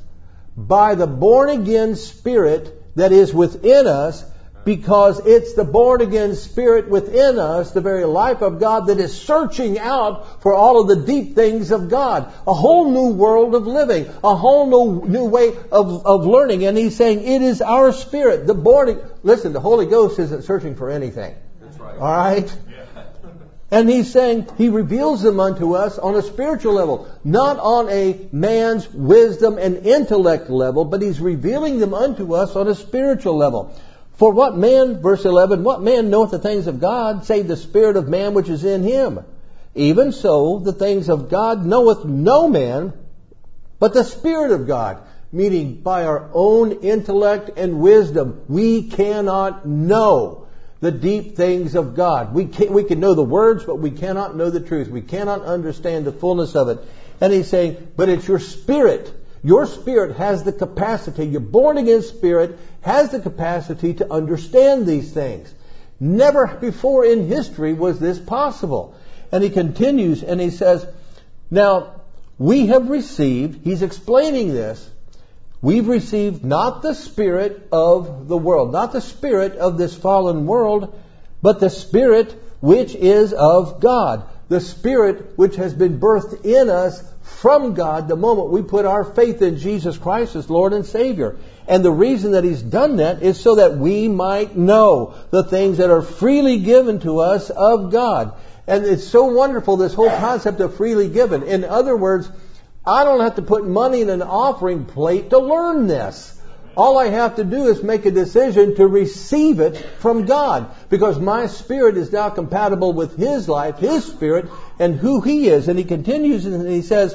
by the born-again Spirit that is within us, because it's the born-again Spirit within us, the very life of God, that is searching out for all of the deep things of God. A whole new world of living. A whole new, new way of, of learning. And He's saying it is our Spirit. The born... Listen, the Holy Ghost isn't searching for anything. That's right. All right? Yeah. And He's saying He reveals them unto us on a spiritual level. Not on a man's wisdom and intellect level, but He's revealing them unto us on a spiritual level. For what man, verse eleven, what man knoweth the things of God, save the spirit of man which is in him? Even so, the things of God knoweth no man, but the Spirit of God. Meaning, by our own intellect and wisdom, we cannot know the deep things of God. We can, we can know the words, but we cannot know the truth. We cannot understand the fullness of it. And he's saying, but it's your spirit. Your spirit has the capacity, your born again spirit has the capacity to understand these things. Never before in history was this possible. And he continues and he says, now we have received, he's explaining this, we've received not the spirit of the world, not the spirit of this fallen world, but the spirit which is of God. The spirit which has been birthed in us from God the moment we put our faith in Jesus Christ as Lord and Savior. And the reason that He's done that is so that we might know the things that are freely given to us of God. And it's so wonderful, this whole concept of freely given. In other words, I don't have to put money in an offering plate to learn this. All I have to do is make a decision to receive it from God, because my spirit is now compatible with His life, His spirit, and who He is. And he continues and he says,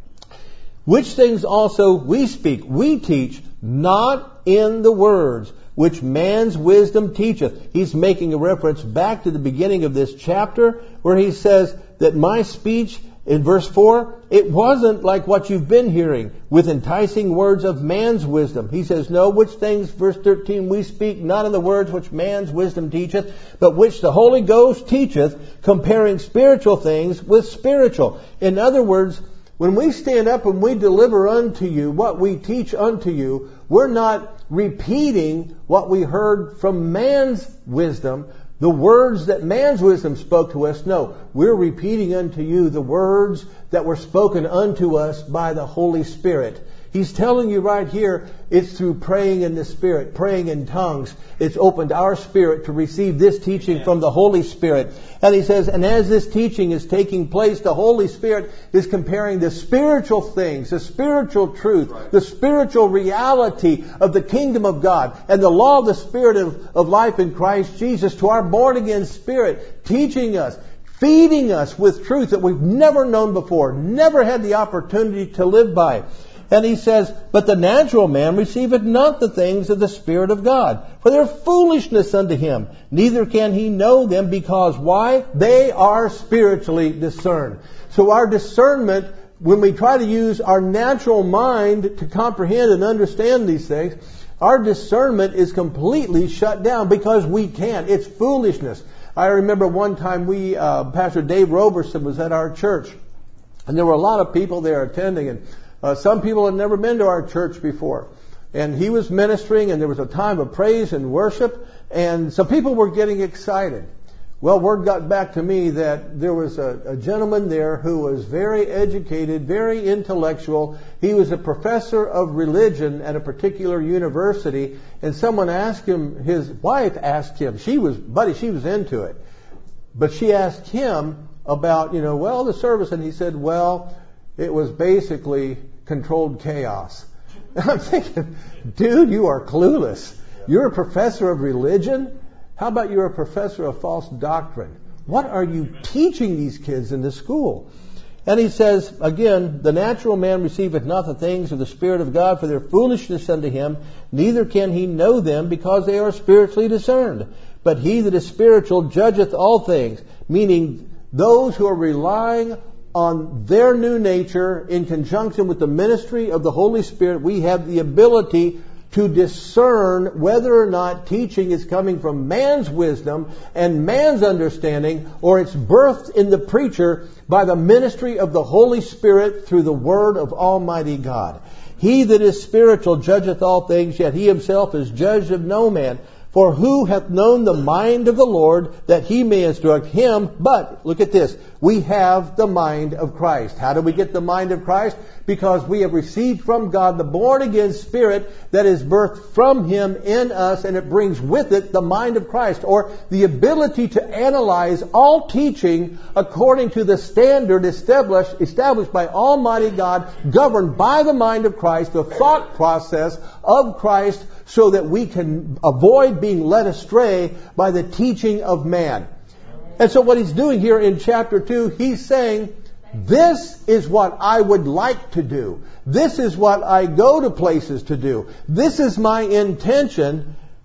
which things also we speak, we teach, not in the words which man's wisdom teacheth. He's making a reference back to the beginning of this chapter where he says that my speech, in verse four, it wasn't like what you've been hearing with enticing words of man's wisdom. He says, no, which things, verse thirteen, we speak not in the words which man's wisdom teacheth, but which the Holy Ghost teacheth, comparing spiritual things with spiritual. In other words, when we stand up and we deliver unto you what we teach unto you, we're not repeating what we heard from man's wisdom, the words that man's wisdom spoke to us. No, we're repeating unto you the words that were spoken unto us by the Holy Spirit. He's telling you right here, it's through praying in the Spirit, praying in tongues. It's opened our spirit to receive this teaching from the Holy Spirit. And he says, and as this teaching is taking place, the Holy Spirit is comparing the spiritual things, the spiritual truth, the spiritual reality of the kingdom of God and the law of the Spirit of, of life in Christ Jesus to our born again spirit, teaching us, feeding us with truth that we've never known before, never had the opportunity to live by. And he says, but the natural man receiveth not the things of the Spirit of God, for they're foolishness unto him. Neither can he know them, because why? They are spiritually discerned. So our discernment, when we try to use our natural mind to comprehend and understand these things, our discernment is completely shut down because we can't. It's foolishness. I remember one time we, uh, Pastor Dave Roberson was at our church, and there were a lot of people there attending, and Uh, some people had never been to our church before. And he was ministering, and there was a time of praise and worship, and some people were getting excited. Well, word got back to me that there was a, a gentleman there who was very educated, very intellectual. He was a professor of religion at a particular university, and someone asked him, his wife asked him, she was, buddy, she was into it. But she asked him about, you know, well, the service, and he said, well, it was basically controlled chaos. And I'm thinking, dude, you are clueless. You're a professor of religion? How about you're a professor of false doctrine? What are you teaching these kids in the school? And he says, again, the natural man receiveth not the things of the Spirit of God, for their foolishness unto him, neither can he know them, because they are spiritually discerned. But he that is spiritual judgeth all things, meaning those who are relying on their new nature in conjunction with the ministry of the Holy Spirit, we have the ability to discern whether or not teaching is coming from man's wisdom and man's understanding, or it's birthed in the preacher by the ministry of the Holy Spirit through the Word of Almighty God. He that is spiritual judgeth all things, yet he himself is judged of no man. For who hath known the mind of the Lord, that he may instruct him? But, look at this, we have the mind of Christ. How do we get the mind of Christ? Because we have received from God the born-again Spirit that is birthed from Him in us, and it brings with it the mind of Christ, or the ability to analyze all teaching according to the standard established, established by Almighty God, governed by the mind of Christ, the thought process of Christ, so that we can avoid being led astray by the teaching of man. And so what he's doing here in chapter two, he's saying, this is what I would like to do. This is what I go to places to do. This is my intention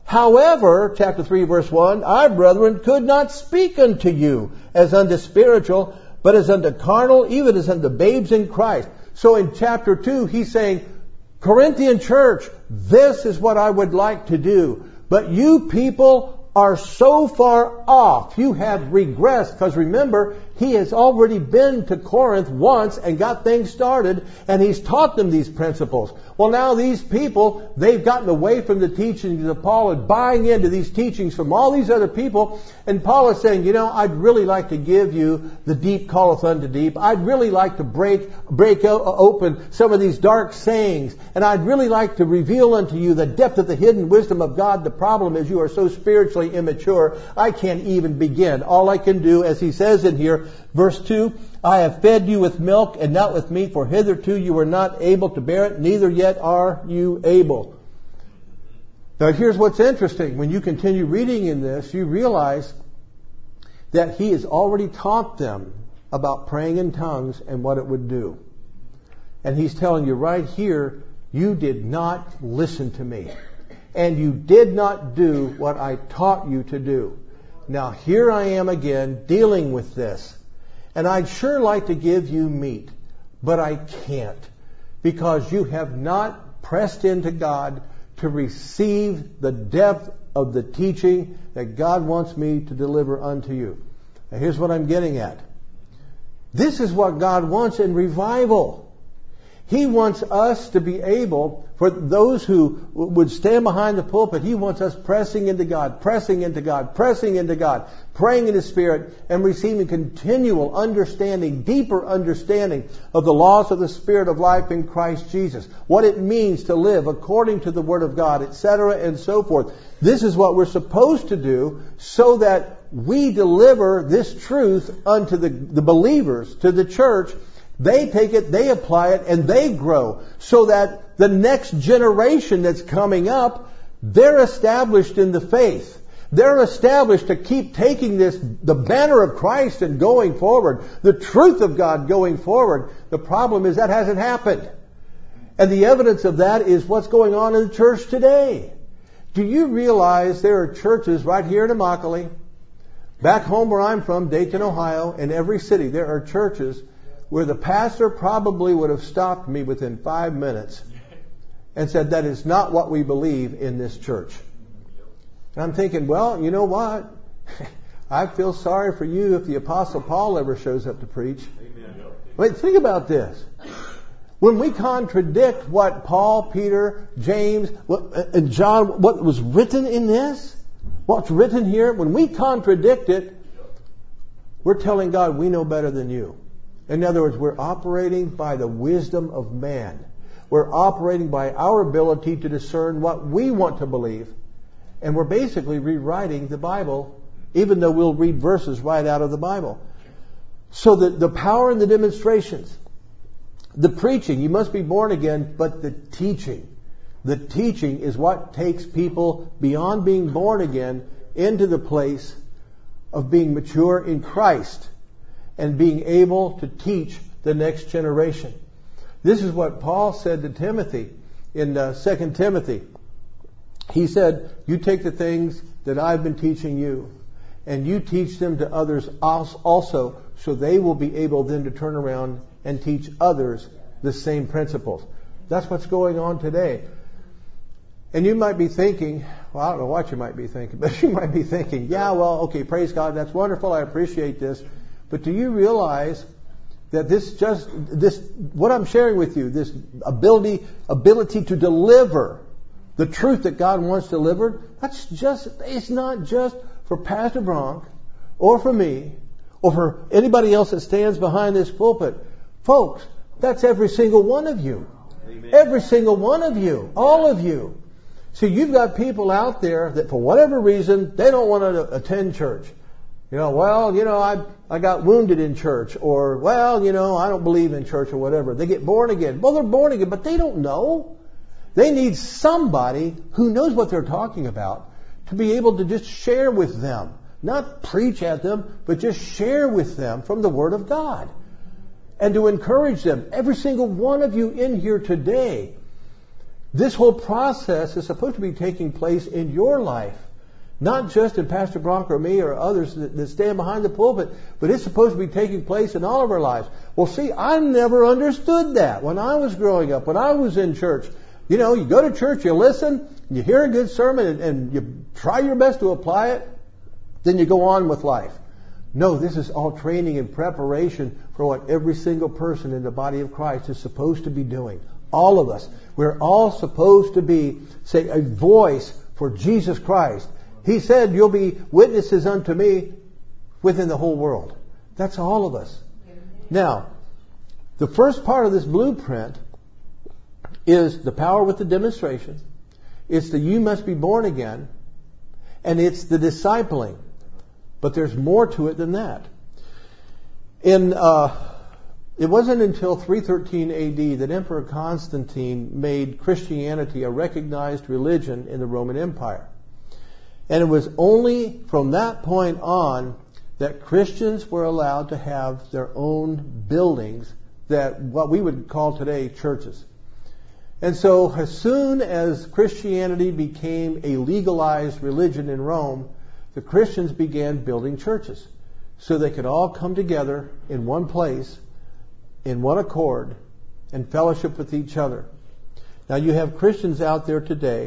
However, chapter three, verse one, I, brethren, could not speak unto you as unto spiritual, but as unto carnal, even as unto babes in Christ. So in chapter two, he's saying, Corinthian church, this is what I would like to do. But you people are so far off. You have regressed. Because remember, he has already been to Corinth once and got things started, and he's taught them these principles. Well, now these people, they've gotten away from the teachings of Paul and buying into these teachings from all these other people. And Paul is saying, you know, I'd really like to give you the deep calleth unto deep. I'd really like to break, break open some of these dark sayings. And I'd really like to reveal unto you the depth of the hidden wisdom of God. The problem is you are so spiritually immature, I can't even begin. All I can do, as he says in here, verse two, I have fed you with milk and not with meat, for hitherto you were not able to bear it, neither yet are you able. Now here's what's interesting. When you continue reading in this, you realize that he has already taught them about praying in tongues and what it would do. And he's telling you right here, you did not listen to me. And you did not do what I taught you to do. Now here I am again dealing with this. And I'd sure like to give you meat, but I can't, because you have not pressed into God to receive the depth of the teaching that God wants me to deliver unto you. Now here's what I'm getting at. This is what God wants in revival. He wants us to be able, for those who would stand behind the pulpit, He wants us pressing into God, pressing into God, pressing into God, praying in His Spirit, and receiving continual understanding, deeper understanding of the laws of the Spirit of life in Christ Jesus. What it means to live according to the Word of God, et cetera, and so forth. This is what we're supposed to do so that we deliver this truth unto the, the believers, to the church. They take it, they apply it, and they grow so that the next generation that's coming up, they're established in the faith. They're established to keep taking this, the banner of Christ, and going forward, the truth of God going forward. The problem is that hasn't happened. And the evidence of that is what's going on in the church today. Do you realize there are churches right here in Immokalee, back home where I'm from, Dayton, Ohio, in every city, there are churches where the pastor probably would have stopped me within five minutes and said, that is not what we believe in this church. And I'm thinking, well, you know what? I feel sorry for you if the Apostle Paul ever shows up to preach. Amen. Wait, think about this. When we contradict what Paul, Peter, James, and John, what was written in this, what's written here, when we contradict it, we're telling God we know better than you. In other words, we're operating by the wisdom of man. We're operating by our ability to discern what we want to believe. And we're basically rewriting the Bible, even though we'll read verses right out of the Bible. So the, the power and the demonstrations, the preaching, you must be born again, but the teaching. The teaching is what takes people beyond being born again into the place of being mature in Christ and being able to teach the next generation. This is what Paul said to Timothy in uh, Second Timothy. He said, you take the things that I've been teaching you, and you teach them to others also, so they will be able then to turn around and teach others the same principles. That's what's going on today. And you might be thinking, well, I don't know what you might be thinking, but you might be thinking, yeah, well, okay, praise God, that's wonderful, I appreciate this. But do you realize that this just, this, what I'm sharing with you, this ability, ability to deliver the truth that God wants delivered, that's just, it's not just for Pastor Bronk or for me or for anybody else that stands behind this pulpit. Folks, that's every single one of you. Amen. Every single one of you. All of you. See, you've got people out there that for whatever reason, they don't want to attend church. You know, well, you know, I I got wounded in church, or, well, you know, I don't believe in church, or whatever. They get born again. Well, they're born again, but they don't know. They need somebody who knows what they're talking about to be able to just share with them. Not preach at them, but just share with them from the Word of God. And to encourage them. Every single one of you in here today, This whole process is supposed to be taking place in your life. Not just in Pastor Bronk or me or others that, that stand behind the pulpit, but it's supposed to be taking place in all of our lives. Well, see, I never understood that when I was growing up, when I was in church. You know, you go to church, you listen, you hear a good sermon, and, and you try your best to apply it, then you go on with life. No, this is all training and preparation for what every single person in the body of Christ is supposed to be doing. All of us. We're all supposed to be, say, a voice for Jesus Christ. He said, you'll be witnesses unto me within the whole world. That's all of us. Now, the first part of this blueprint is the power with the demonstration. It's the you must be born again. And it's the discipling. But there's more to it than that. In, uh, it wasn't until three thirteen A D that Emperor Constantine made Christianity a recognized religion in the Roman Empire. And it was only from that point on that Christians were allowed to have their own buildings, that what we would call today churches. And so as soon as Christianity became a legalized religion in Rome, the Christians began building churches so they could all come together in one place, in one accord, and fellowship with each other. Now you have Christians out there today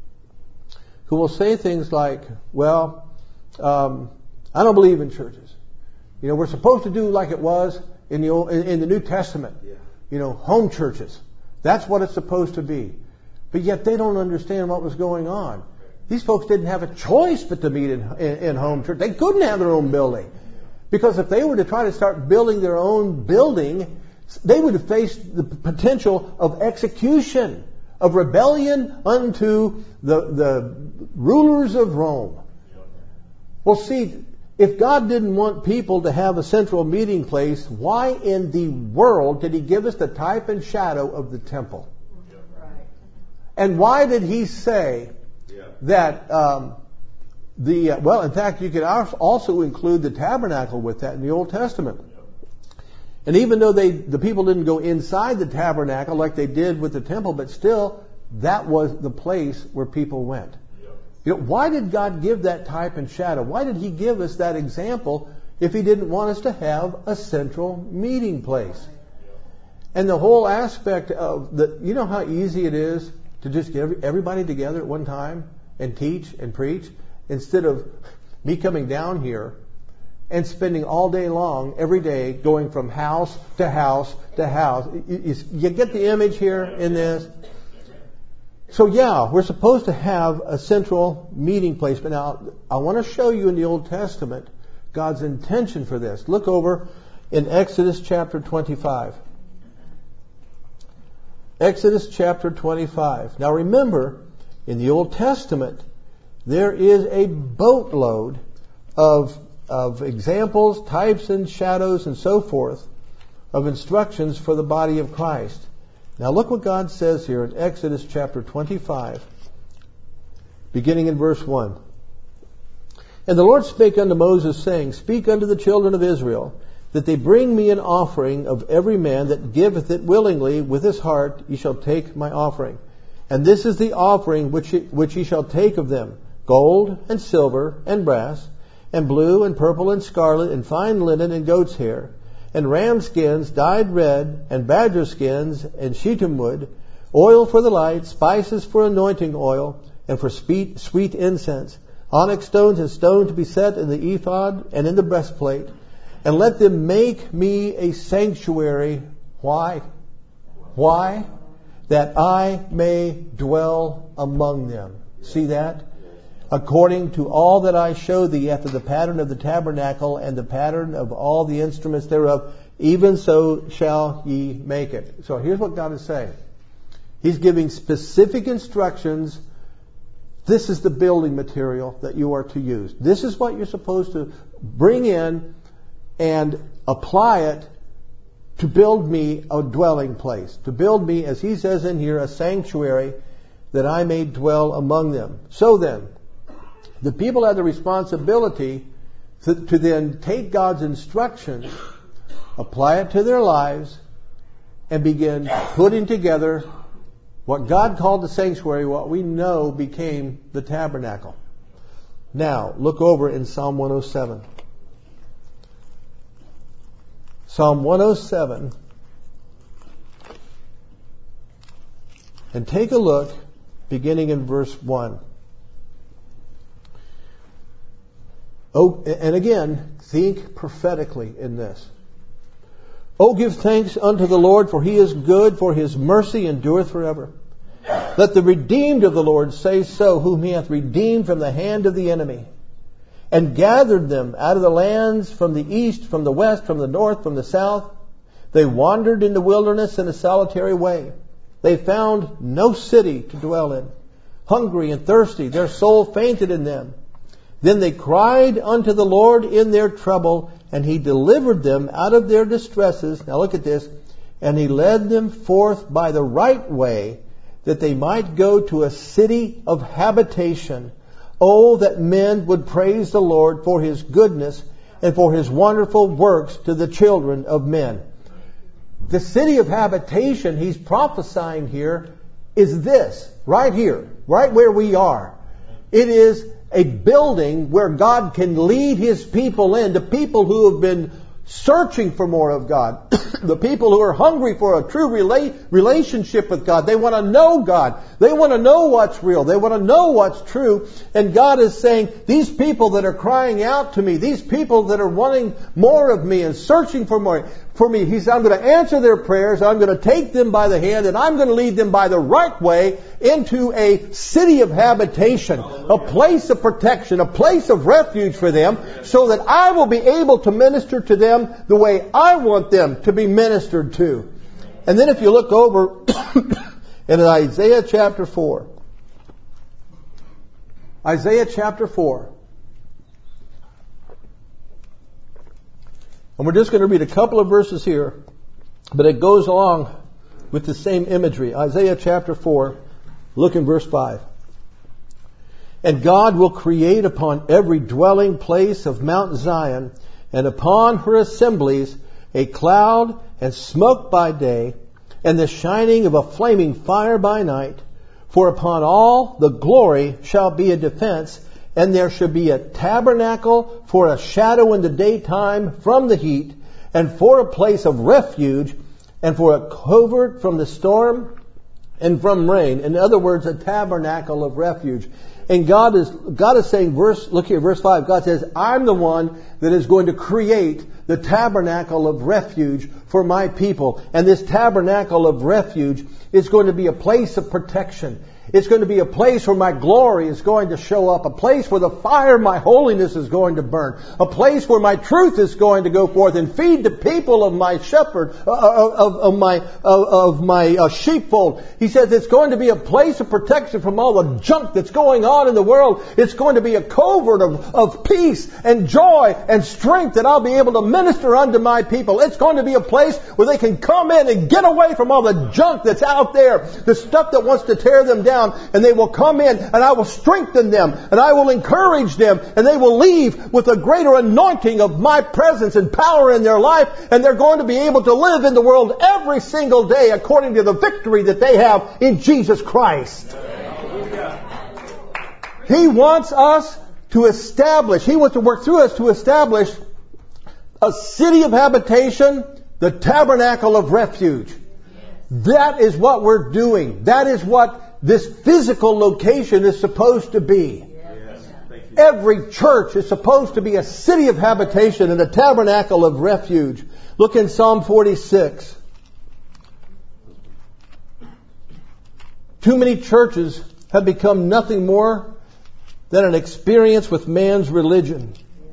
who will say things like, well, um, I don't believe in churches. You know, we're supposed to do like it was in the Old, in, in the New Testament. Yeah. You know, home churches. That's what it's supposed to be. But yet they don't understand what was going on. These folks didn't have a choice but to meet in, in, in home church. They couldn't have their own building. Because if they were to try to start building their own building, they would have faced the potential of execution, of rebellion unto the, the rulers of Rome. Well, see, if God didn't want people to have a central meeting place, why in the world did He give us the type and shadow of the temple? And why did He say that um, the, uh, well, in fact, you could also include the tabernacle with that in the Old Testament. And even though they, the people didn't go inside the tabernacle like they did with the temple, but still, that was the place where people went. You know, why did God give that type and shadow? Why did He give us that example if He didn't want us to have a central meeting place? And the whole aspect of the, you know how easy it is to just get every, everybody together at one time and teach and preach, instead of me coming down here and spending all day long, every day, going from house to house to house. You, you, you get the image here in this? So yeah, we're supposed to have a central meeting place. But now, I want to show you in the Old Testament God's intention for this. Look over in Exodus chapter twenty-five. Exodus chapter twenty-five. Now remember, in the Old Testament, there is a boatload of of examples, types and shadows and so forth of instructions for the body of Christ. Now look what God says here in Exodus chapter twenty-five, beginning in verse one. And the Lord spake unto Moses, saying, Speak unto the children of Israel, that they bring me an offering of every man that giveth it willingly with his heart, ye shall take my offering. And this is the offering which ye, which ye shall take of them, gold and silver and brass, and blue and purple and scarlet, and fine linen and goat's hair, and ram skins dyed red, and badger skins, and shittim wood, oil for the light, spices for anointing oil, and for sweet, sweet incense, onyx stones and stone to be set in the ephod and in the breastplate, and let them make me a sanctuary. Why? Why? That I may dwell among them. See that? According to all that I show thee after the pattern of the tabernacle and the pattern of all the instruments thereof, even so shall ye make it. So here's what God is saying. He's giving specific instructions. This is the building material that you are to use. This is what you're supposed to bring in and apply it to build me a dwelling place. To build me, as he says in here, a sanctuary that I may dwell among them. So then, the people have the responsibility to, to then take God's instructions, apply it to their lives, and begin putting together What God called the sanctuary, what we know became the tabernacle. Now, look over in Psalm one oh seven. Psalm one oh seven. And take a look, beginning in verse one. Oh, and again, think prophetically in this. Oh, give thanks unto the Lord, for He is good, for His mercy endureth forever. Let the redeemed of the Lord say so, whom He hath redeemed from the hand of the enemy, and gathered them out of the lands from the east, from the west, from the north, from the south. They wandered in the wilderness in a solitary way. They found no city to dwell in. Hungry and thirsty, their soul fainted in them. Then they cried unto the Lord in their trouble, and He delivered them out of their distresses. Now look at this. And He led them forth by the right way, that they might go to a city of habitation. Oh, that men would praise the Lord for His goodness and for His wonderful works to the children of men. The city of habitation He's prophesying here is this, right here, right where we are. It is a building where God can lead His people in, the people who have been searching for more of God, the people who are hungry for a true rela- relationship with God. They want to know God. They want to know what's real. They want to know what's true. And God is saying, these people that are crying out to me, these people that are wanting more of me and searching for more for me, He said, I'm going to answer their prayers. I'm going to take them by the hand, and I'm going to lead them by the right way into a city of habitation, a place of protection, a place of refuge for them, so that I will be able to minister to them the way I want them to be ministered to. And then if you look over in Isaiah chapter four, Isaiah chapter four, and we're just going to read a couple of verses here, but it goes along with the same imagery. Isaiah chapter four, look in verse five. And God will create upon every dwelling place of Mount Zion, and upon her assemblies, a cloud and smoke by day, and the shining of a flaming fire by night. For upon all the glory shall be a defense, and there shall be a tabernacle for a shadow in the daytime from the heat, and for a place of refuge, and for a covert from the storm and from rain. In other words, a tabernacle of refuge. And God is God is saying, verse look here, verse five, God says, I'm the one that is going to create the tabernacle of refuge for my people. And this tabernacle of refuge is going to be a place of protection. It's going to be a place where my glory is going to show up. A place where the fire of my holiness is going to burn. A place where my truth is going to go forth and feed the people of my shepherd, uh, of, of my, of, of my uh, sheepfold. He says it's going to be a place of protection from all the junk that's going on in the world. It's going to be a covert of, of peace and joy and strength that I'll be able to minister unto my people. It's going to be a place where they can come in and get away from all the junk that's out there, the stuff that wants to tear them down. And they will come in, and I will strengthen them, and I will encourage them, and they will leave with a greater anointing of my presence and power in their life, and they're going to be able to live in the world every single day according to the victory that they have in Jesus Christ. He wants us to establish, He wants to work through us to establish a city of habitation, the tabernacle of refuge. That is what we're doing. That is what this physical location is supposed to be. Yes. Every church is supposed to be a city of habitation and a tabernacle of refuge. Look in Psalm forty-six. Too many churches have become nothing more than an experience with man's religion.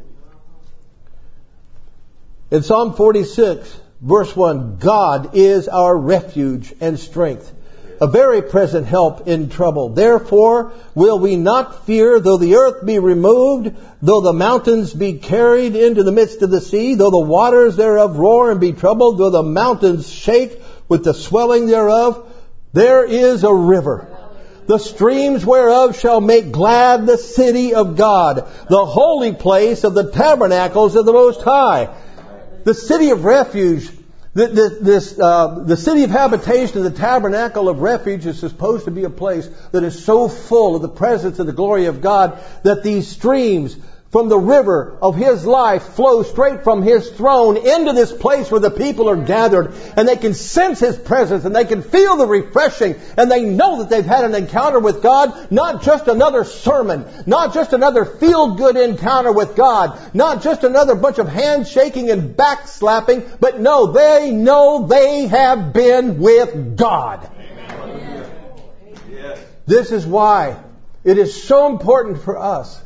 In Psalm forty-six, verse one, God is our refuge and strength, a very present help in trouble. Therefore will we not fear, though the earth be removed, though the mountains be carried into the midst of the sea, though the waters thereof roar and be troubled, though the mountains shake with the swelling thereof. There is a river, the streams whereof shall make glad the city of God, the holy place of the tabernacles of the Most High. The city of refuge, This, uh, the city of habitation, the tabernacle of refuge, is supposed to be a place that is so full of the presence and the glory of God that these streams from the river of His life flow straight from His throne into this place where the people are gathered, and they can sense His presence, and they can feel the refreshing, and they know that they've had an encounter with God, not just another sermon, not just another feel-good encounter with God, not just another bunch of handshaking and backslapping, but no, they know they have been with God. Amen. Yes. This is why it is so important for us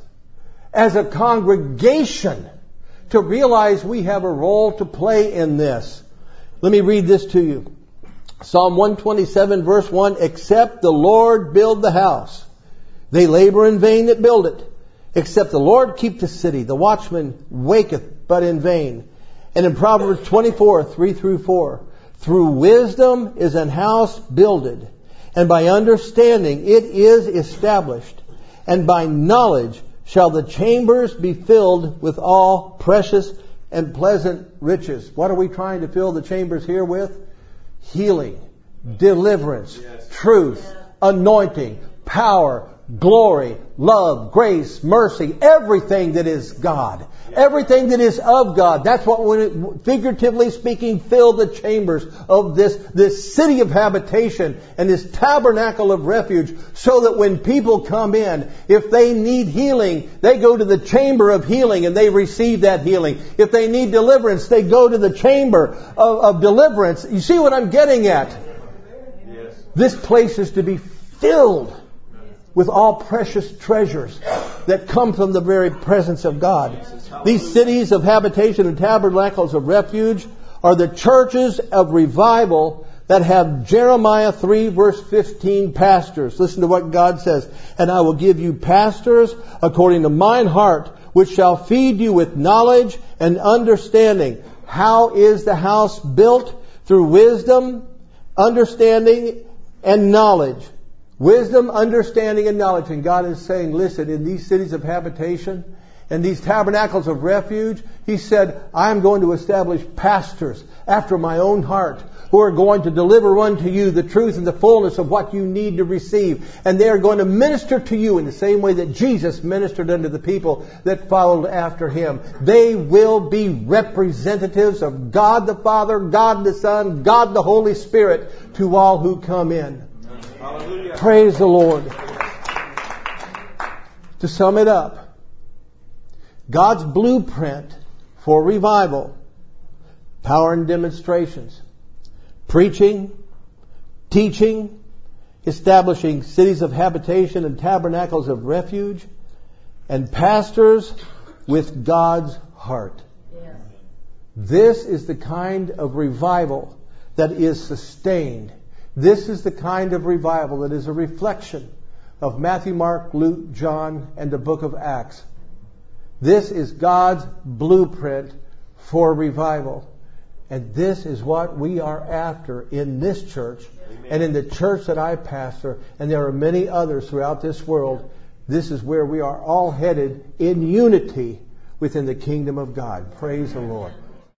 as a congregation to realize we have a role to play in this. Let me read this to you. Psalm one twenty-seven verse one, except the Lord build the house, they labor in vain that build it. Except the Lord keep the city, the watchman waketh but in vain. And in Proverbs twenty-four, three through four, through wisdom is an house builded, and by understanding it is established, and by knowledge shall the chambers be filled with all precious and pleasant riches. What are we trying to fill the chambers here with? Healing, deliverance, yes. Truth, yeah. Anointing, power, glory, love, grace, mercy, everything that is God. Everything that is of God. That's what we, figuratively speaking, fill the chambers of this, this city of habitation and this tabernacle of refuge, so that when people come in, if they need healing, they go to the chamber of healing and they receive that healing. If they need deliverance, they go to the chamber of, of deliverance. You see what I'm getting at? Yes. This place is to be filled with all precious treasures that come from the very presence of God. These cities of habitation and tabernacles of refuge are the churches of revival that have Jeremiah three verse fifteen pastors. Listen to what God says. And I will give you pastors according to mine heart, which shall feed you with knowledge and understanding. How is the house built? Through wisdom, understanding, and knowledge. Wisdom, understanding, and knowledge. And God is saying, listen, in these cities of habitation and these tabernacles of refuge, He said, I am going to establish pastors after my own heart, who are going to deliver unto you the truth and the fullness of what you need to receive. And they are going to minister to you in the same way that Jesus ministered unto the people that followed after Him. They will be representatives of God the Father, God the Son, God the Holy Spirit to all who come in. Hallelujah. Praise the Lord. To sum it up, God's blueprint for revival, power and demonstrations, preaching, teaching, establishing cities of habitation and tabernacles of refuge, and pastors with God's heart. Yes. This is the kind of revival that is sustained. This is the kind of revival that is a reflection of Matthew, Mark, Luke, John, and the book of Acts. This is God's blueprint for revival. And this is what we are after in this church. Amen. And in the church that I pastor. And there are many others throughout this world. This is where we are all headed in unity within the kingdom of God. Praise the Lord.